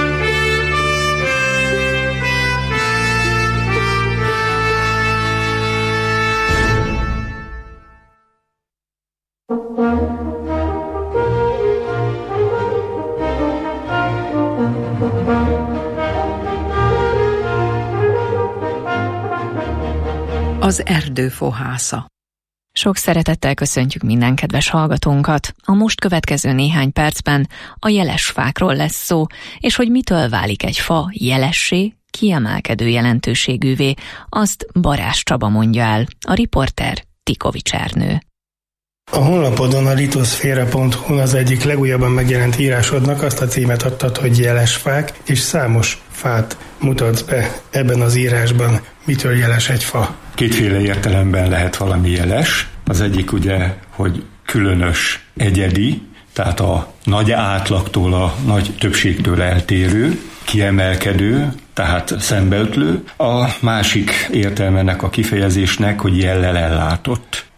Az erdő fohásza. Sok szeretettel köszöntjük minden kedves hallgatónkat. A most következő néhány percben a jeles fákról lesz szó, és hogy mitől válik egy fa jelessé, kiemelkedő jelentőségűvé, azt Barázs Csaba mondja el, a riporter Tikovics Ernő. A honlapodon, a litoszféra pont hu az egyik legújabban megjelent írásodnak azt a címet adtad, hogy jeles fák, és számos fát mutatsz be ebben az írásban. Mitől jeles egy fa? Kétféle értelemben lehet valami jeles. Az egyik ugye, hogy különös, egyedi, tehát a nagy átlagtól, a nagy többségtől eltérő, kiemelkedő, tehát szembeötlő. A másik értelme ennek a kifejezésnek, hogy jellel ellátott.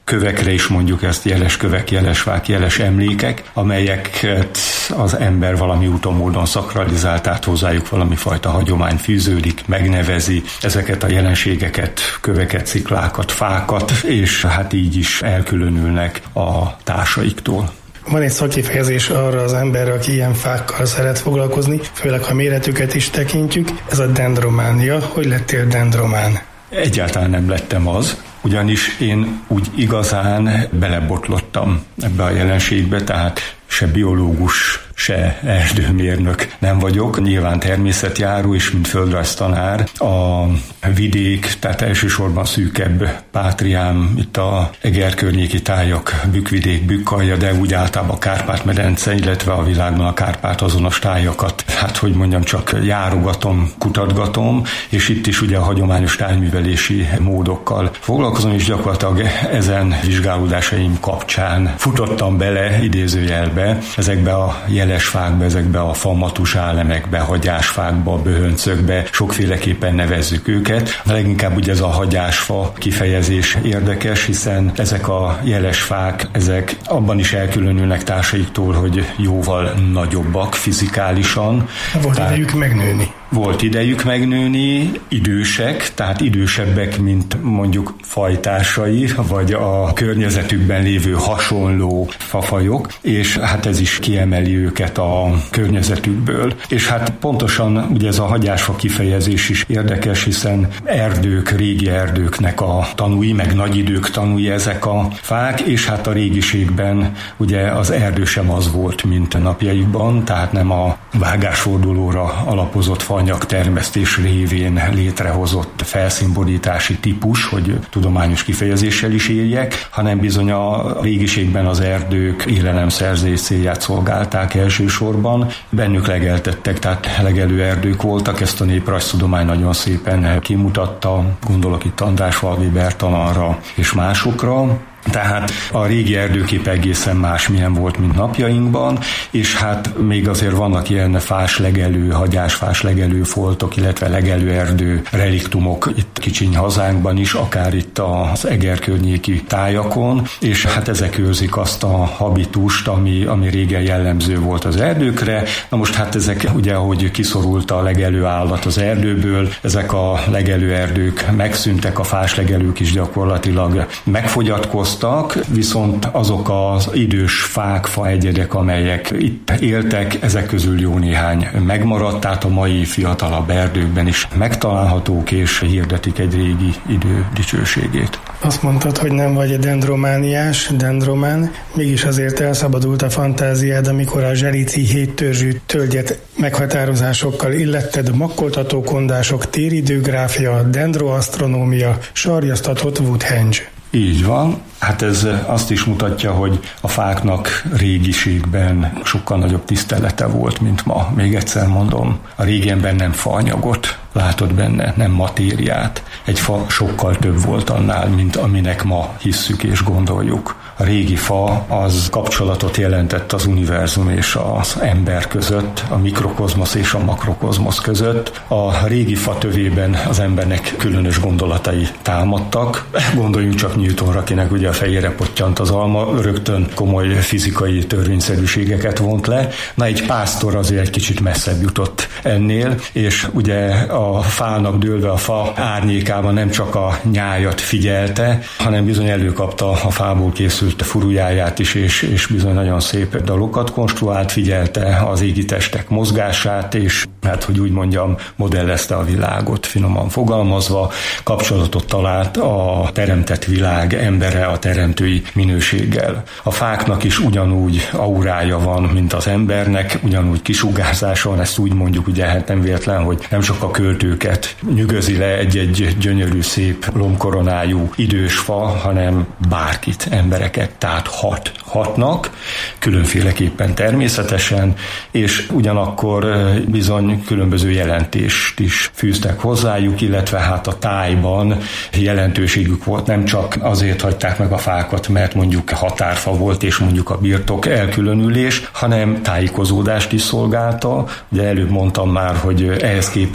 kövekre is mondjuk ezt, jeles kövek, jeles fák, jeles emlékek, amelyeket az ember valami úton módon szakralizált, át hozzájuk valami fajta hagyomány fűződik, megnevezi ezeket a jelenségeket, köveket, sziklákat, fákat, és hát így is elkülönülnek a társaiktól. Van egy szakifejezés arra az emberre, aki ilyen fákkal szeret foglalkozni, főleg ha méretüket is tekintjük, ez a dendrománia. Hogy lettél dendromán? Egyáltalán nem lettem az, ugyanis én úgy igazán belebotlottam ebbe a jelenségbe, tehát se biológus, se erdőmérnök nem vagyok. Nyilván természetjáró és mint földrajztanár. A vidék, tehát elsősorban szűkebb pátriám, itt a Eger környéki tájak, Bükkvidék, Bükkalja, de úgy általában a Kárpát-medence, illetve a világban a Kárpát azonos tájakat, hát hogy mondjam, csak járogatom, kutatgatom, és itt is ugye a hagyományos tájművelési módokkal foglalkozom, és gyakorlatilag ezen vizsgálódásaim kapcsán futottam bele idézőjelbe ezekbe a jelesfákba, ezekbe a famatus állemekbe, hagyásfákba, böhöncökbe, sokféleképpen nevezzük őket. A leginkább ugye ez a hagyásfa kifejezés érdekes, hiszen ezek a jelesfák, ezek abban is elkülönülnek társaiktól, hogy jóval nagyobbak fizikálisan. Volt Tehát idejük megnőni. Volt idejük megnőni, idősek, tehát idősebbek, mint mondjuk fajtársai, vagy a környezetükben lévő hasonló fafajok, és hát ez is kiemeli őket a környezetükből. És hát pontosan ugye ez a hagyásfa kifejezés is érdekes, hiszen erdők, régi erdőknek a tanúi, meg nagy idők tanúi ezek a fák, és hát a régiségben ugye az erdő sem az volt, mint napjaikban, tehát nem a vágásfordulóra alapozott fa anyagtermesztés révén létrehozott felszínborítási típus, hogy tudományos kifejezéssel is éljek, hanem bizony a régiségben az erdők élelemszerzés célját szolgálták elsősorban. Bennük legeltettek, tehát legelő erdők voltak, ezt a néprajztudomány nagyon szépen kimutatta, gondolok itt András Falvi Bertalanra és másokra. Tehát a régi erdőkép egészen másmilyen volt, mint napjainkban, és hát még azért vannak ilyen fás legelő, hagyásfás legelő foltok, illetve legelő erdő reliktumok itt kicsiny hazánkban is, akár itt az Eger környéki tájakon, és hát ezek őrzik azt a habitust, ami, ami régen jellemző volt az erdőkre. Na most hát ezek ugye, ahogy kiszorult a legelő állat az erdőből, ezek a legelő erdők megszűntek, a fás legelők is gyakorlatilag megfogyatkoztak, viszont azok az idős fák, faegyedek, amelyek itt éltek, ezek közül jó néhány megmaradt, tehát a mai fiatalabb erdőkben is megtalálhatók, és hirdetik egy régi idő dicsőségét. Azt mondtad, hogy nem vagy dendromániás, dendromán, mégis azért elszabadult a fantáziád, amikor a zserici héttörzsű tölgyet meghatározásokkal illetted, makkoltató kondások, téridőgráfia, dendroasztronómia, sarjasztatott Woodhenge. Így van. Hát ez azt is mutatja, hogy a fáknak régiségben sokkal nagyobb tisztelete volt, mint ma. Még egyszer mondom, a régenben nem faanyagot látod benne, nem matériát. Egy fa sokkal több volt annál, mint aminek ma hisszük és gondoljuk. A régi fa az kapcsolatot jelentett az univerzum és az ember között, a mikrokozmosz és a makrokozmosz között. A régi fa tövében az embernek különös gondolatai támadtak. Gondoljunk csak Newtonra, akinek ugye a fejére pottyant az alma, rögtön komoly fizikai törvényszerűségeket vont le. Na, egy pásztor azért egy kicsit messzebb jutott ennél, és ugye a fának dőlve a fa árnyékában nem csak a nyájat figyelte, hanem bizony előkapta a fából készült furujáját is, és, és bizony nagyon szép dalokat konstruált, figyelte az égi testek mozgását, és hát, hogy úgy mondjam, modellezte a világot, finoman fogalmazva, kapcsolatot talált a teremtett világ embere a teremtői minőséggel. A fáknak is ugyanúgy aurája van, mint az embernek, ugyanúgy kisugárzása van, ezt úgy mondjuk, ugye hát nem véletlen, hogy nem csak a költőket nyűgözi le egy-egy gyönyörű, szép, lombkoronájú idős fa, hanem bárkit, embereket, tehát hat, hatnak, különféleképpen természetesen, és ugyanakkor bizony különböző jelentést is fűztek hozzájuk, illetve hát a tájban jelentőségük volt, nem csak azért hagyták meg a fákat, mert mondjuk határfa volt, és mondjuk a birtok elkülönülés, hanem tájékozódást is szolgálta. Ugye előbb mondtam már, hogy ehhez képest, meg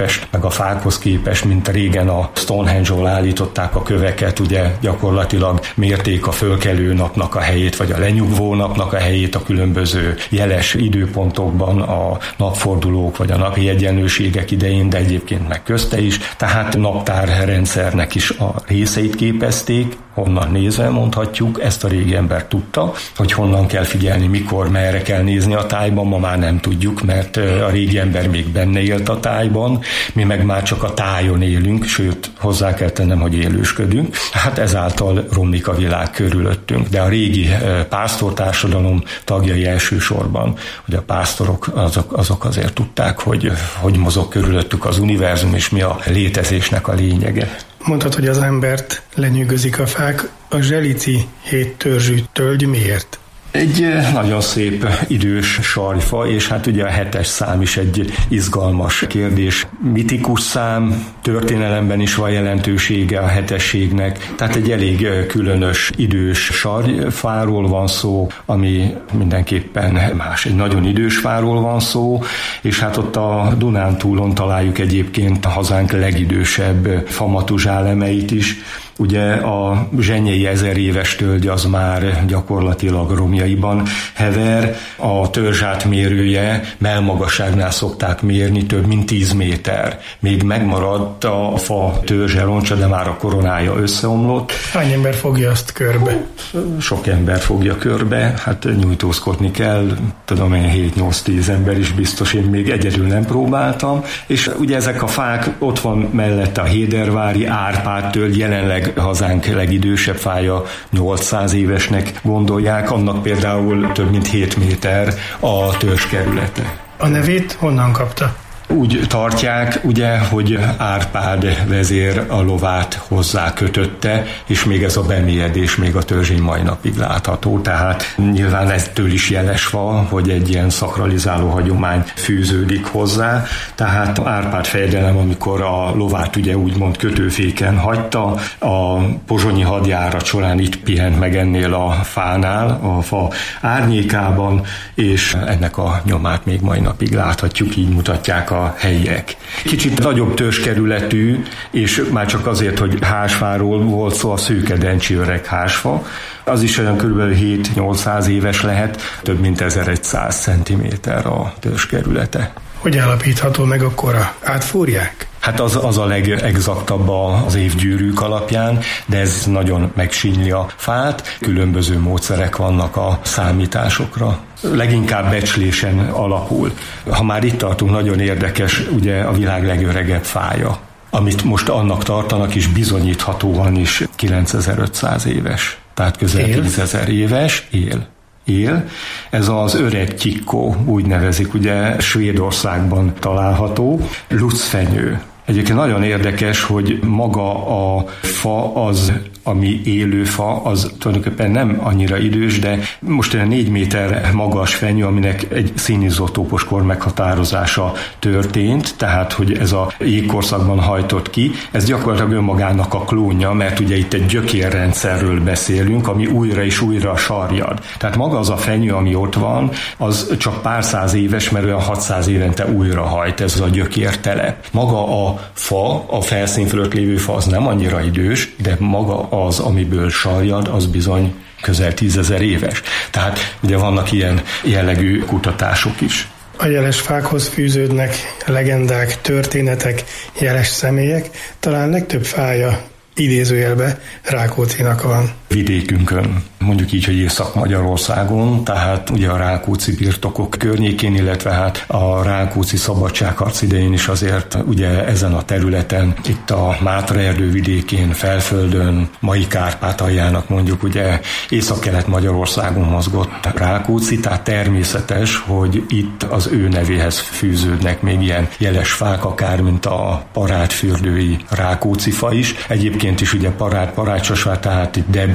a fákhoz képest, mint régen a Stonehenge-ol állították a köveket, ugye gyakorlatilag mérték a fölkelő napnak a helyét, vagy a lenyugvó napnak a helyét a különböző jeles időpontokban, a napfordulók vagy a napi egyenlőségek idején, de egyébként meg közte is, tehát naptárrendszernek is a részeit képezték, honnan nézve mondhatjuk, ezt a régi ember tudta, hogy honnan kell figyelni, mikor, merre kell nézni a tájban, ma már nem tudjuk, mert a régi ember még benne élt a tájban, mi meg már csak a tájon élünk, sőt, hozzá kell tennem, hogy élősködünk. Hát ezáltal romlik a világ körülöttünk. De a régi pásztortársadalom tagjai elsősorban, hogy a pásztorok azok, azok azért tudták, hogy hogy mozog körülöttük az univerzum, és mi a létezésnek a lényege. Mondtad, hogy az embert lenyűgözik a fák. A zselici hét törzsű tölgy miért? Egy nagyon szép idős sarjfa, és hát ugye a hetes szám is egy izgalmas kérdés. Mitikus szám, történelemben is van jelentősége a hetességnek, tehát egy elég különös idős sarjfáról van szó, ami mindenképpen más, egy nagyon idős fáról van szó, és hát ott a Dunántúlon találjuk egyébként a hazánk legidősebb famatuzsálemeit is. Ugye a zsenyei ezer éves tölgy az már gyakorlatilag romjaiban hever, a törzsátmérője mellmagasságnál szokták mérni, több mint tíz méter. Még megmaradt a fa törzse roncsa, de már a koronája összeomlott. Hány ember fogja azt körbe? Sok ember fogja körbe, hát nyújtózkodni kell, tudom én hét-nyolc-tíz ember is biztos, én még egyedül nem próbáltam, és ugye ezek a fák, ott van mellette a hédervári Árpád tölgy, jelenleg hazánk legidősebb fája, nyolcszáz évesnek gondolják, annak például több mint hét méter a törzskerülete. A nevét honnan kapta? Úgy tartják, ugye, hogy Árpád vezér a lovát hozzá kötötte, és még ez a bemélyedés még a törzsén mai napig látható, tehát nyilván ettől is jeles van, hogy egy ilyen szakralizáló hagyomány fűződik hozzá, tehát Árpád fejedelem, amikor a lovát ugye úgymond kötőféken hagyta, a pozsonyi hadjárat során itt pihent meg ennél a fánál, a fa árnyékában, és ennek a nyomát még mai napig láthatjuk, így mutatják a helyiek. Kicsit nagyobb törzskerületű, és már csak azért, hogy házsfáról volt szó, a szőkedencsi öreg házsfa, az is olyan kb. hét-nyolcszáz éves lehet, több mint ezerszáz centiméter a törzskerülete. Hogy állapítható meg a kora? Átfúrják? Hát az, az a legexaktabb az évgyűrűk alapján, de ez nagyon megsínyli a fát. Különböző módszerek vannak a számításokra. Leginkább becslésen alapul. Ha már itt tartunk, nagyon érdekes, ugye a világ legöregebb fája, amit most annak tartanak, és bizonyíthatóan is kilencezer-ötszáz éves. Tehát közel tízezer éves, él. él. Ez az öreg tyikó, úgy nevezik, ugye Svédországban található, lucfenyő. Egyébként nagyon érdekes, hogy maga a fa az, ami élő fa, az tulajdonképpen nem annyira idős, de most olyan négy méter magas fenyő, aminek egy színizotópos kor meghatározása történt, tehát hogy ez a jégkorszakban hajtott ki, ez gyakorlatilag önmagának a klónja, mert ugye itt egy gyökérrendszerről beszélünk, ami újra és újra sarjad. Tehát maga az a fenyő, ami ott van, az csak pár száz éves, mert olyan hatszáz évente újra hajt, ez a gyökértelep. Maga a fa, a felszín fölött lévő fa az nem annyira idős, de maga az, amiből sarjad, az bizony közel tízezer éves. Tehát ugye vannak ilyen jellegű kutatások is. A jeles fákhoz fűződnek legendák, történetek, jeles személyek, talán legtöbb fája idézőjelbe Rákóczinak van. Vidékünkön, mondjuk így, hogy Észak-Magyarországon, tehát ugye a Rákóczi birtokok környékén, illetve hát a Rákóczi szabadságharc idején is azért ugye ezen a területen, itt a Mátra erdő vidékén, Felföldön, mai Kárpátaljának mondjuk ugye Észak-Kelet-Magyarországon mozgott Rákóczi, tehát természetes, hogy itt az ő nevéhez fűződnek még ilyen jeles fák, akár mint a parádfürdői Rákóczi fa is. Egyébként is ugye parád, parádsosvár, tehát itt Debrecen,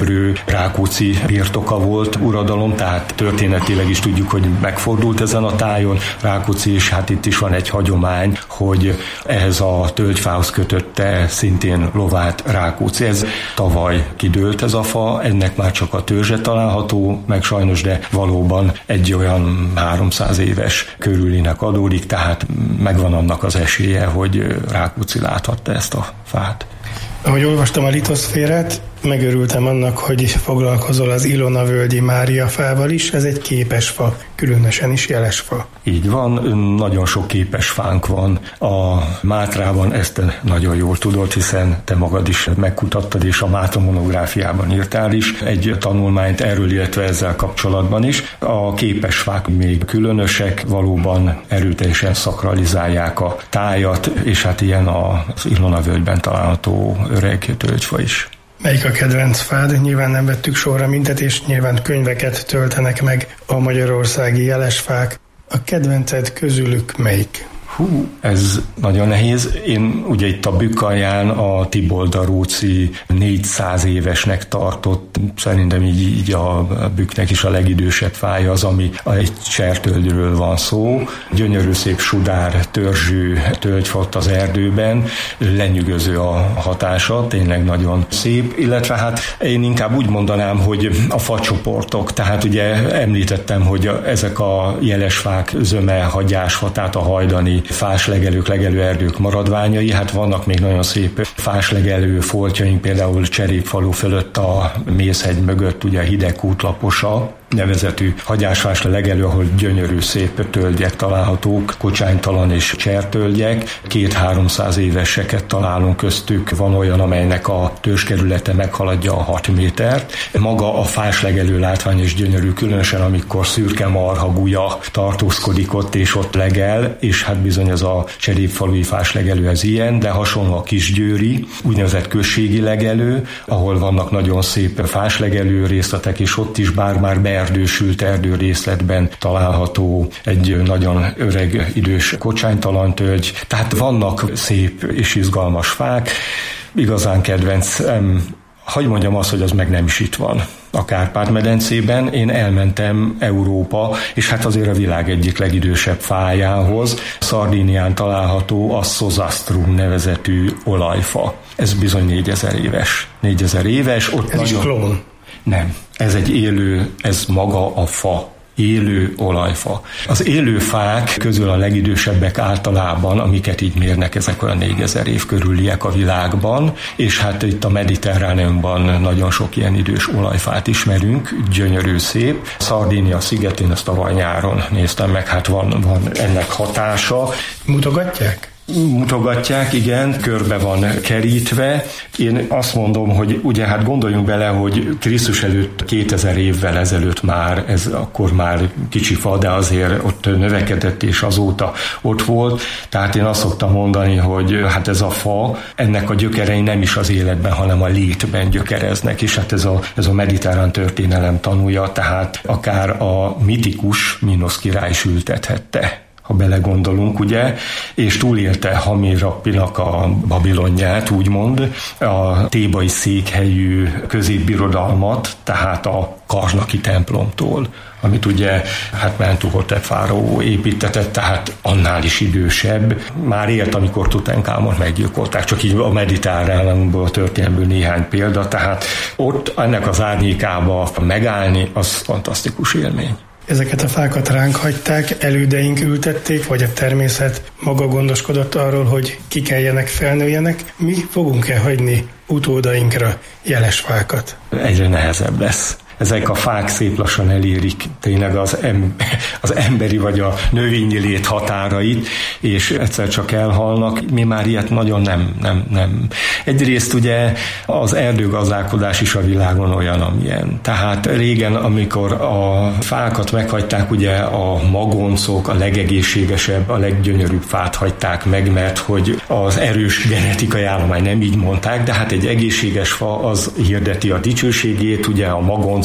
Gebrő Rákóczi birtoka volt uradalom, tehát történetileg is tudjuk, hogy megfordult ezen a tájon Rákóczi, és hát itt is van egy hagyomány, hogy ehhez a tölgyfához kötötte szintén lovát Rákóczi. Ez tavaly kidőlt ez a fa, ennek már csak a törzse található meg sajnos, de valóban egy olyan háromszáz éves körülinek adódik, tehát megvan annak az esélye, hogy Rákóczi láthatta ezt a fát. Ahogy olvastam a litoszférát, megörültem annak, hogy foglalkozol az Ilona-völgyi Mária fával is, ez egy képes fa, különösen is jeles fa. Így van, nagyon sok képes fánk van a Mátrában, ezt te nagyon jól tudod, hiszen te magad is megkutattad, és a Mátra monográfiában írtál is egy tanulmányt erről, illetve ezzel kapcsolatban is. A képes fák még különösek, valóban erőteljesen szakralizálják a tájat, és hát ilyen az Ilona-völgyben található öreg tölgyfa is. Melyik a kedvenc fád? Nyilván nem vettük sorra mindet, és nyilván könyveket töltenek meg a magyarországi jelesfák. A kedvenced közülük melyik? Hú, ez nagyon nehéz. Én ugye itt a Bükkalján a Tiboldaróci négyszáz évesnek tartott, szerintem így, így a Bükknek is a legidősebb fája az, ami egy csertölgyről van szó. Gyönyörű szép sudár, törzsű tölgyfa az erdőben, lenyűgöző a hatása, tényleg nagyon szép, illetve hát én inkább úgy mondanám, hogy a facsoportok, tehát ugye említettem, hogy ezek a jelesfák, zöme, hagyásfa, tehát a hajdani fáslegelők, legelőerdők maradványai, hát vannak még nagyon szép fáslegelő foltjaink, például Cserépfalu fölött a Mészhegy mögött, ugye a Hidegkút laposa nevezetű hagyásfás legelő, ahol gyönyörű szép tölgyek találhatók, kocsánytalan és csertölgyek, két-háromszáz éveseket találunk köztük, van olyan, amelynek a törzskerülete meghaladja a hat métert. Maga a fáslegelő látvány is gyönyörű, különösen amikor szürke marha gulya tartózkodik ott és ott legel, és hát bizony ez a cserépfalui fáslegelő ez ilyen, de hasonló a kisgyőri, úgynevezett községi legelő, ahol vannak nagyon szép fáslegelő részletek, és ott is bár már be erdősült erdőrészletben található egy nagyon öreg, idős kocsánytalan tölgy. Tehát vannak szép és izgalmas fák. Igazán kedvencem, hagy mondjam azt, hogy az meg nem is itt van. A Kárpát-medencében én elmentem Európa, és hát azért a világ egyik legidősebb fájához, Szardínián található a Szozastrum nevezetű olajfa. Ez bizony négyezer éves. négyezer éves. Ott ez nagyon... is klón. Nem, ez egy élő, ez maga a fa, élő olajfa. Az élő fák közül a legidősebbek általában, amiket így mérnek, ezek olyan négyezer év körüliek a világban, és hát itt a Mediterráneumban nagyon sok ilyen idős olajfát ismerünk, gyönyörű szép. Szardínia szigetén, ezt tavaly nyáron néztem meg, hát van, van ennek hatása. Mutogatják? Mutogatják, igen, körbe van kerítve. Én azt mondom, hogy ugye hát gondoljunk bele, hogy Krisztus előtt kétezer évvel ezelőtt már, ez akkor már kicsi fa, de azért ott növekedett, és azóta ott volt. Tehát én azt szoktam mondani, hogy hát ez a fa, ennek a gyökerei nem is az életben, hanem a létben gyökereznek, és hát ez a, ez a mediterrán történelem tanúja, tehát akár a mitikus Mínosz király is ültethette, ha belegondolunk, ugye, és túlélte Hammurapinak a Babilonját, úgymond, a tébai székhelyű középbirodalmat, tehát a Karnaki templomtól, amit ugye hát Mentuhotep fáraó építetett, tehát annál is idősebb. Már élt, amikor Tutankámont meggyilkolták, csak így a Mediterránumból, a történelmből néhány példa, tehát ott ennek az árnyékába megállni, az fantasztikus élmény. Ezeket a fákat ránk hagyták, elődeink ültették, vagy a természet maga gondoskodott arról, hogy kikeljenek, felnőjenek. Mi fogunk-e hagyni utódainkra jeles fákat? Egyre nehezebb lesz. Ezek a fák szép lassan elérik tényleg az, em, az emberi vagy a növényi lét határait, és egyszer csak elhalnak. Mi már ilyet nagyon nem, nem, nem. Egyrészt ugye az erdőgazdálkodás is a világon olyan, amilyen. Tehát régen, amikor a fákat meghagyták, ugye a magoncok a legegészségesebb, a leggyönyörűbb fát hagyták meg, mert hogy az erős genetikai állomány, nem így mondták, de hát egy egészséges fa az hirdeti a dicsőségét, ugye a magonc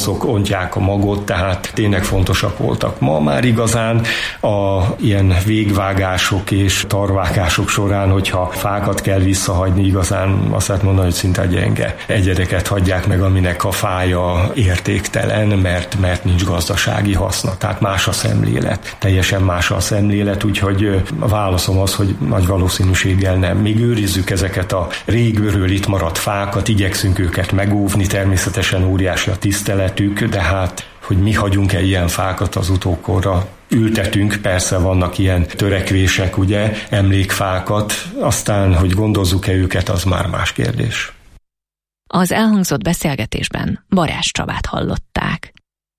halszok ontják a magot, tehát tényleg fontosak voltak. Ma már igazán a ilyen végvágások és tarvágások során, hogyha fákat kell visszahagyni, igazán azt lehet mondani, hogy szinte gyenge egyedeket hagyják meg, aminek a fája értéktelen, mert, mert nincs gazdasági haszna. Tehát más a szemlélet. Teljesen más a szemlélet, úgyhogy a válaszom az, hogy nagy valószínűséggel nem. Még őrizzük ezeket a régből itt maradt fákat, igyekszünk őket megóvni, természetesen óriási a tiszteletük, de hát, hogy mi hagyunk-e ilyen fákat az utókorra, ültetünk, persze vannak ilyen törekvések, ugye, emlékfákat, aztán, hogy gondozzuk-e őket, az már más kérdés. Az elhangzott beszélgetésben Barázs Csabát hallották.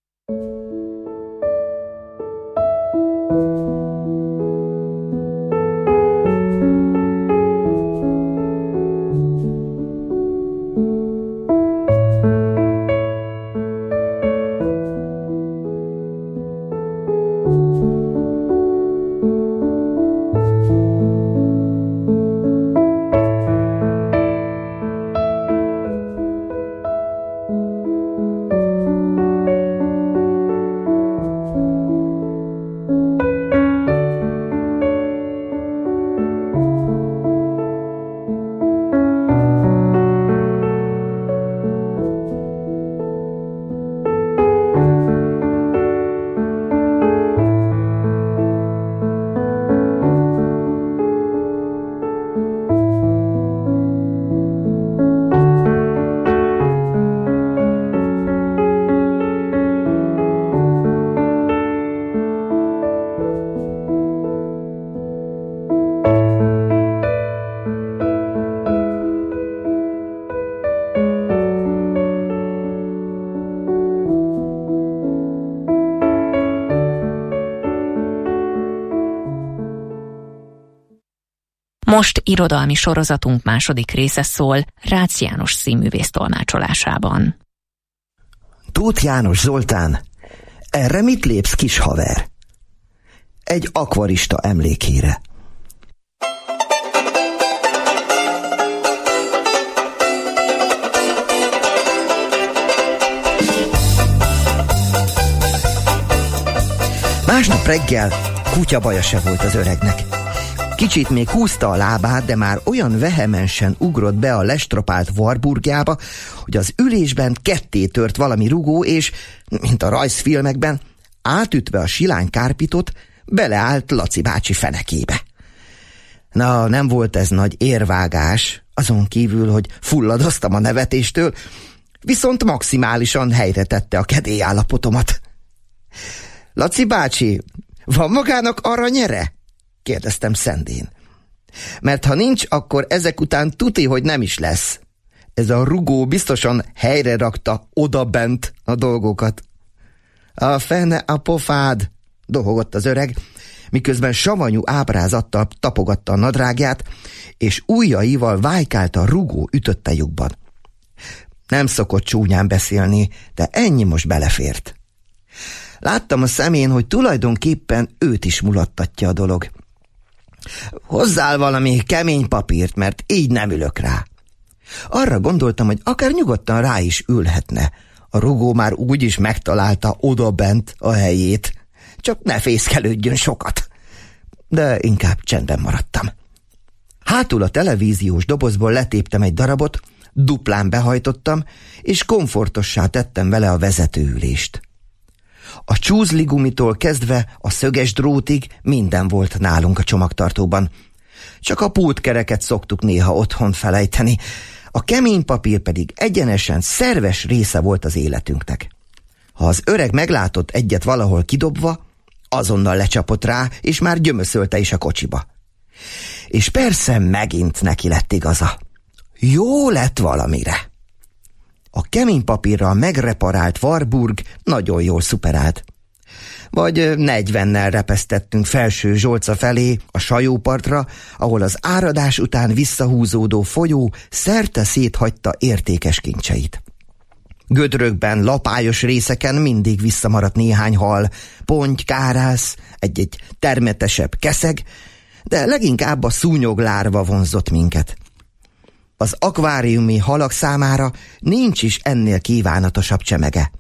Most irodalmi sorozatunk második része szól Rácz János színművész tolmácsolásában. Tóth János Zoltán, erre mit lépsz, kis haver? Egy akvarista emlékére. Másnap reggel kutyabaja se volt az öregnek. Kicsit még húzta a lábát, de már olyan vehemensen ugrott be a lestropált Warburgjába, hogy az ülésben ketté tört valami rugó, és, mint a rajzfilmekben, átütve a silány kárpitot, beleállt Laci bácsi fenekébe. Na, nem volt ez nagy érvágás, azon kívül, hogy fulladoztam a nevetéstől, viszont maximálisan helyre tette a kedélyállapotomat. Laci bácsi, van magának aranyere? Kérdeztem szendén. Mert ha nincs, akkor ezek után tuti, hogy nem is lesz. Ez a rugó biztosan helyre rakta odabent a dolgokat. A fene a pofád, dohogott az öreg, miközben savanyú ábrázattal tapogatta a nadrágját, és ujjaival vájkált a rugó ütötte lyukban. Nem szokott csúnyán beszélni, de ennyi most belefért. Láttam a szemén, hogy tulajdonképpen őt is mulattatja a dolog. Hozzál valami kemény papírt, mert így nem ülök rá. Arra gondoltam, hogy akár nyugodtan rá is ülhetne. A rugó már úgy is megtalálta odabent a helyét. Csak ne fészkelődjön sokat. De inkább csendben maradtam. Hátul a televíziós dobozból letéptem egy darabot, duplán behajtottam, és komfortossá tettem vele a vezetőülést. A csúzligumitól kezdve a szöges drótig minden volt nálunk a csomagtartóban. Csak a pultkereket szoktuk néha otthon felejteni, a kemény papír pedig egyenesen szerves része volt az életünknek. Ha az öreg meglátott egyet valahol kidobva, azonnal lecsapott rá, és már gyömöszölte is a kocsiba. És persze megint neki lett igaza. Jó lett valamire. A kemény papírral megreparált Warburg nagyon jól szuperált. Vagy negyvennel repesztettünk Felső Zsolca felé, a Sajópartra, ahol az áradás után visszahúzódó folyó szerte széthagyta értékes kincseit. Gödrökben, lapályos részeken mindig visszamaradt néhány hal, ponty, kárász, egy-egy termetesebb keszeg, de leginkább a szúnyoglárva vonzott minket. Az akváriumi halak számára nincs is ennél kívánatosabb csemege.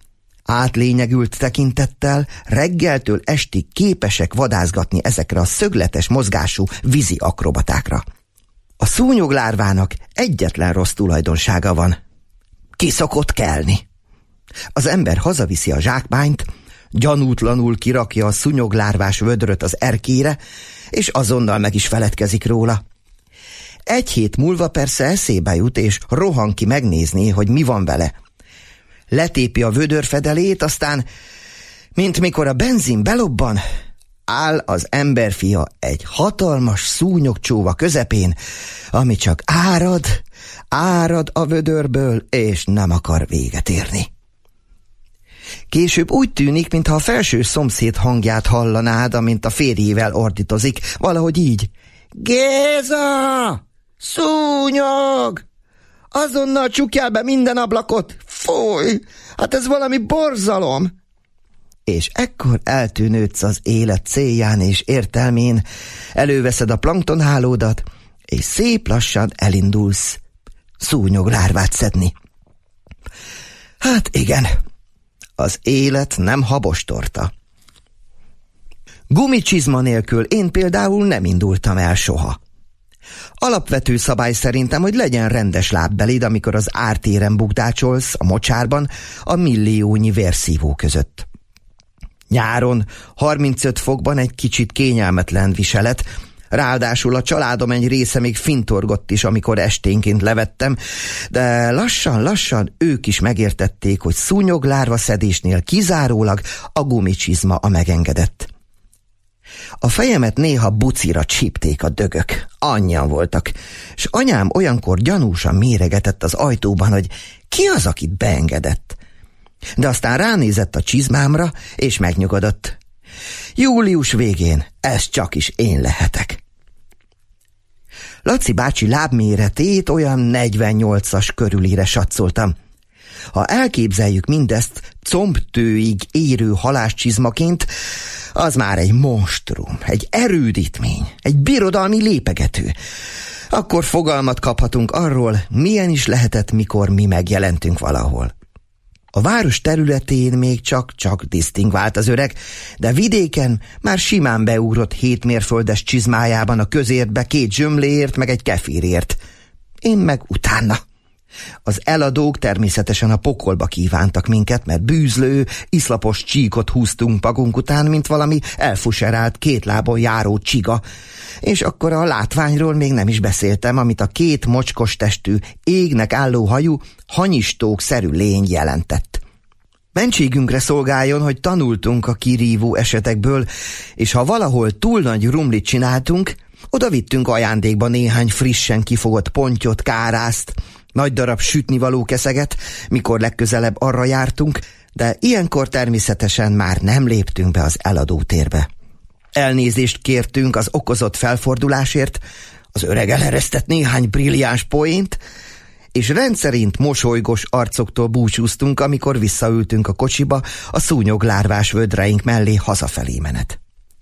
Átlényegült tekintettel reggeltől estig képesek vadászgatni ezekre a szögletes mozgású vízi akrobatákra. A szúnyoglárvának egyetlen rossz tulajdonsága van. Ki szokott kelni. Az ember hazaviszi a zsákmányt, gyanútlanul kirakja a szúnyoglárvás vödröt az erkére, és azonnal meg is feledkezik róla. Egy hét múlva persze eszébe jut, és rohan ki megnézni, hogy mi van vele. Letépi a vödörfedelét, aztán, mint mikor a benzin belobban, áll az emberfia egy hatalmas szúnyogcsóva közepén, ami csak árad, árad a vödörből, és nem akar véget érni. Később úgy tűnik, mintha a felső szomszéd hangját hallanád, amint a férjével ordítozik, valahogy így. Géza! Szúnyog! Azonnal csukjál be minden ablakot! Fúj! Hát ez valami borzalom! És ekkor eltűnődsz az élet célján és értelmén, előveszed a planktonhálódat, és szép lassan elindulsz szúnyoglárvát szedni. Hát igen, az élet nem habostorta. Gumicsizma nélkül én például nem indultam el soha. Alapvető szabály szerintem, hogy legyen rendes lábbelid, amikor az ártéren bukdácsolsz a mocsárban a milliónyi vérszívó között. Nyáron harmincöt fokban egy kicsit kényelmetlen viselet, ráadásul a családom egy része még fintorgott is, amikor esténként levettem, de lassan-lassan ők is megértették, hogy szúnyoglárva szedésnél kizárólag a gumicsizma a megengedett. A fejemet néha bucira csípték a dögök, annyian voltak, és anyám olyankor gyanúsan méregetett az ajtóban, hogy ki az, akit beengedett. De aztán ránézett a csizmámra, és megnyugodott. Július végén ez csak is én lehetek. Laci bácsi lábméretét olyan negyvennyolcas körülire satszoltam. Ha elképzeljük mindezt combtőig érő halászcsizmaként, az már egy monstrum, egy erődítmény, egy birodalmi lépegető. Akkor fogalmat kaphatunk arról, milyen is lehetett, mikor mi megjelentünk valahol. A város területén még csak-csak disztingvált az öreg, de vidéken már simán beugrott hétmérföldes csizmájában a közértbe két zsömléért meg egy kefirért. Én meg utána. Az eladók természetesen a pokolba kívántak minket, mert bűzlő, iszlapos csíkot húztunk magunk után, mint valami elfuserált két lábon járó csiga, és akkor a látványról még nem is beszéltem, amit a két mocskos testű, égnek álló hajú, hanyistók-szerű lény jelentett. Mentségünkre szolgáljon, hogy tanultunk a kirívó esetekből, és ha valahol túl nagy rumlit csináltunk, oda vittünk ajándékba néhány frissen kifogott pontyot, kárászt, nagy darab sütnivaló keszeget, mikor legközelebb arra jártunk, de ilyenkor természetesen már nem léptünk be az eladótérbe. Elnézést kértünk az okozott felfordulásért, az öreg eleresztett néhány brilliáns poént, és rendszerint mosolygos arcoktól búcsúztunk, amikor visszaültünk a kocsiba a szúnyoglárvás vödreink mellé hazafelé menet.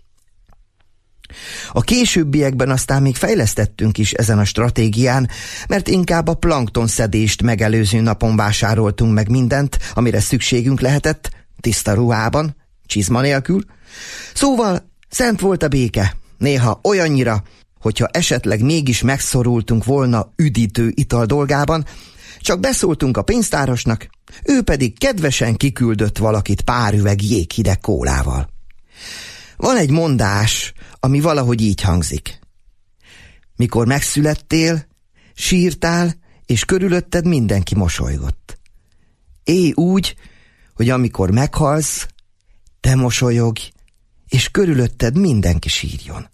A későbbiekben aztán még fejlesztettünk is ezen a stratégián, mert inkább a planktonszedést megelőző napon vásároltunk meg mindent, amire szükségünk lehetett, tiszta ruhában, csizma nélkül. Szóval szent volt a béke, néha olyannyira, hogyha esetleg mégis megszorultunk volna üdítő ital dolgában, csak beszóltunk a pénztárosnak, ő pedig kedvesen kiküldött valakit pár üveg jéghideg kólával. Van egy mondás, ami valahogy így hangzik. Mikor megszülettél, sírtál, és körülötted mindenki mosolygott. Élj úgy, hogy amikor meghalsz, te mosolyogj, és körülötted mindenki sírjon.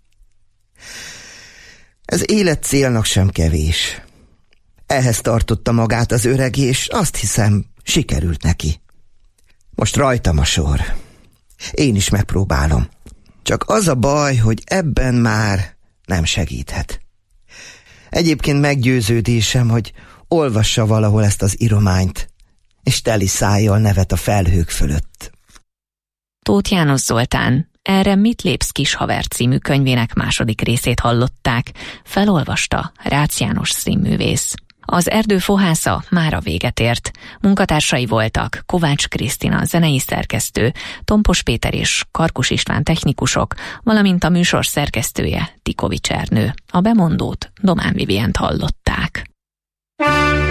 Ez életcélnak sem kevés. Ehhez tartotta magát az öreg, és azt hiszem, sikerült neki. Most rajtam a sor. Én is megpróbálom. Csak az a baj, hogy ebben már nem segíthet. Egyébként meggyőződésem, hogy olvassa valahol ezt az írományt, és teli szájjal nevet a felhők fölött. Tóth János Zoltán, Erre mit lépsz, kis haver című könyvének második részét hallották. Felolvasta Rácz János színművész. Az erdő fohásza mára véget ért. Munkatársai voltak Kovács Krisztina, zenei szerkesztő, Tompos Péter és Karkus István technikusok, valamint a műsor szerkesztője, Tikovics Ernő. A bemondót Domán Vivient hallották.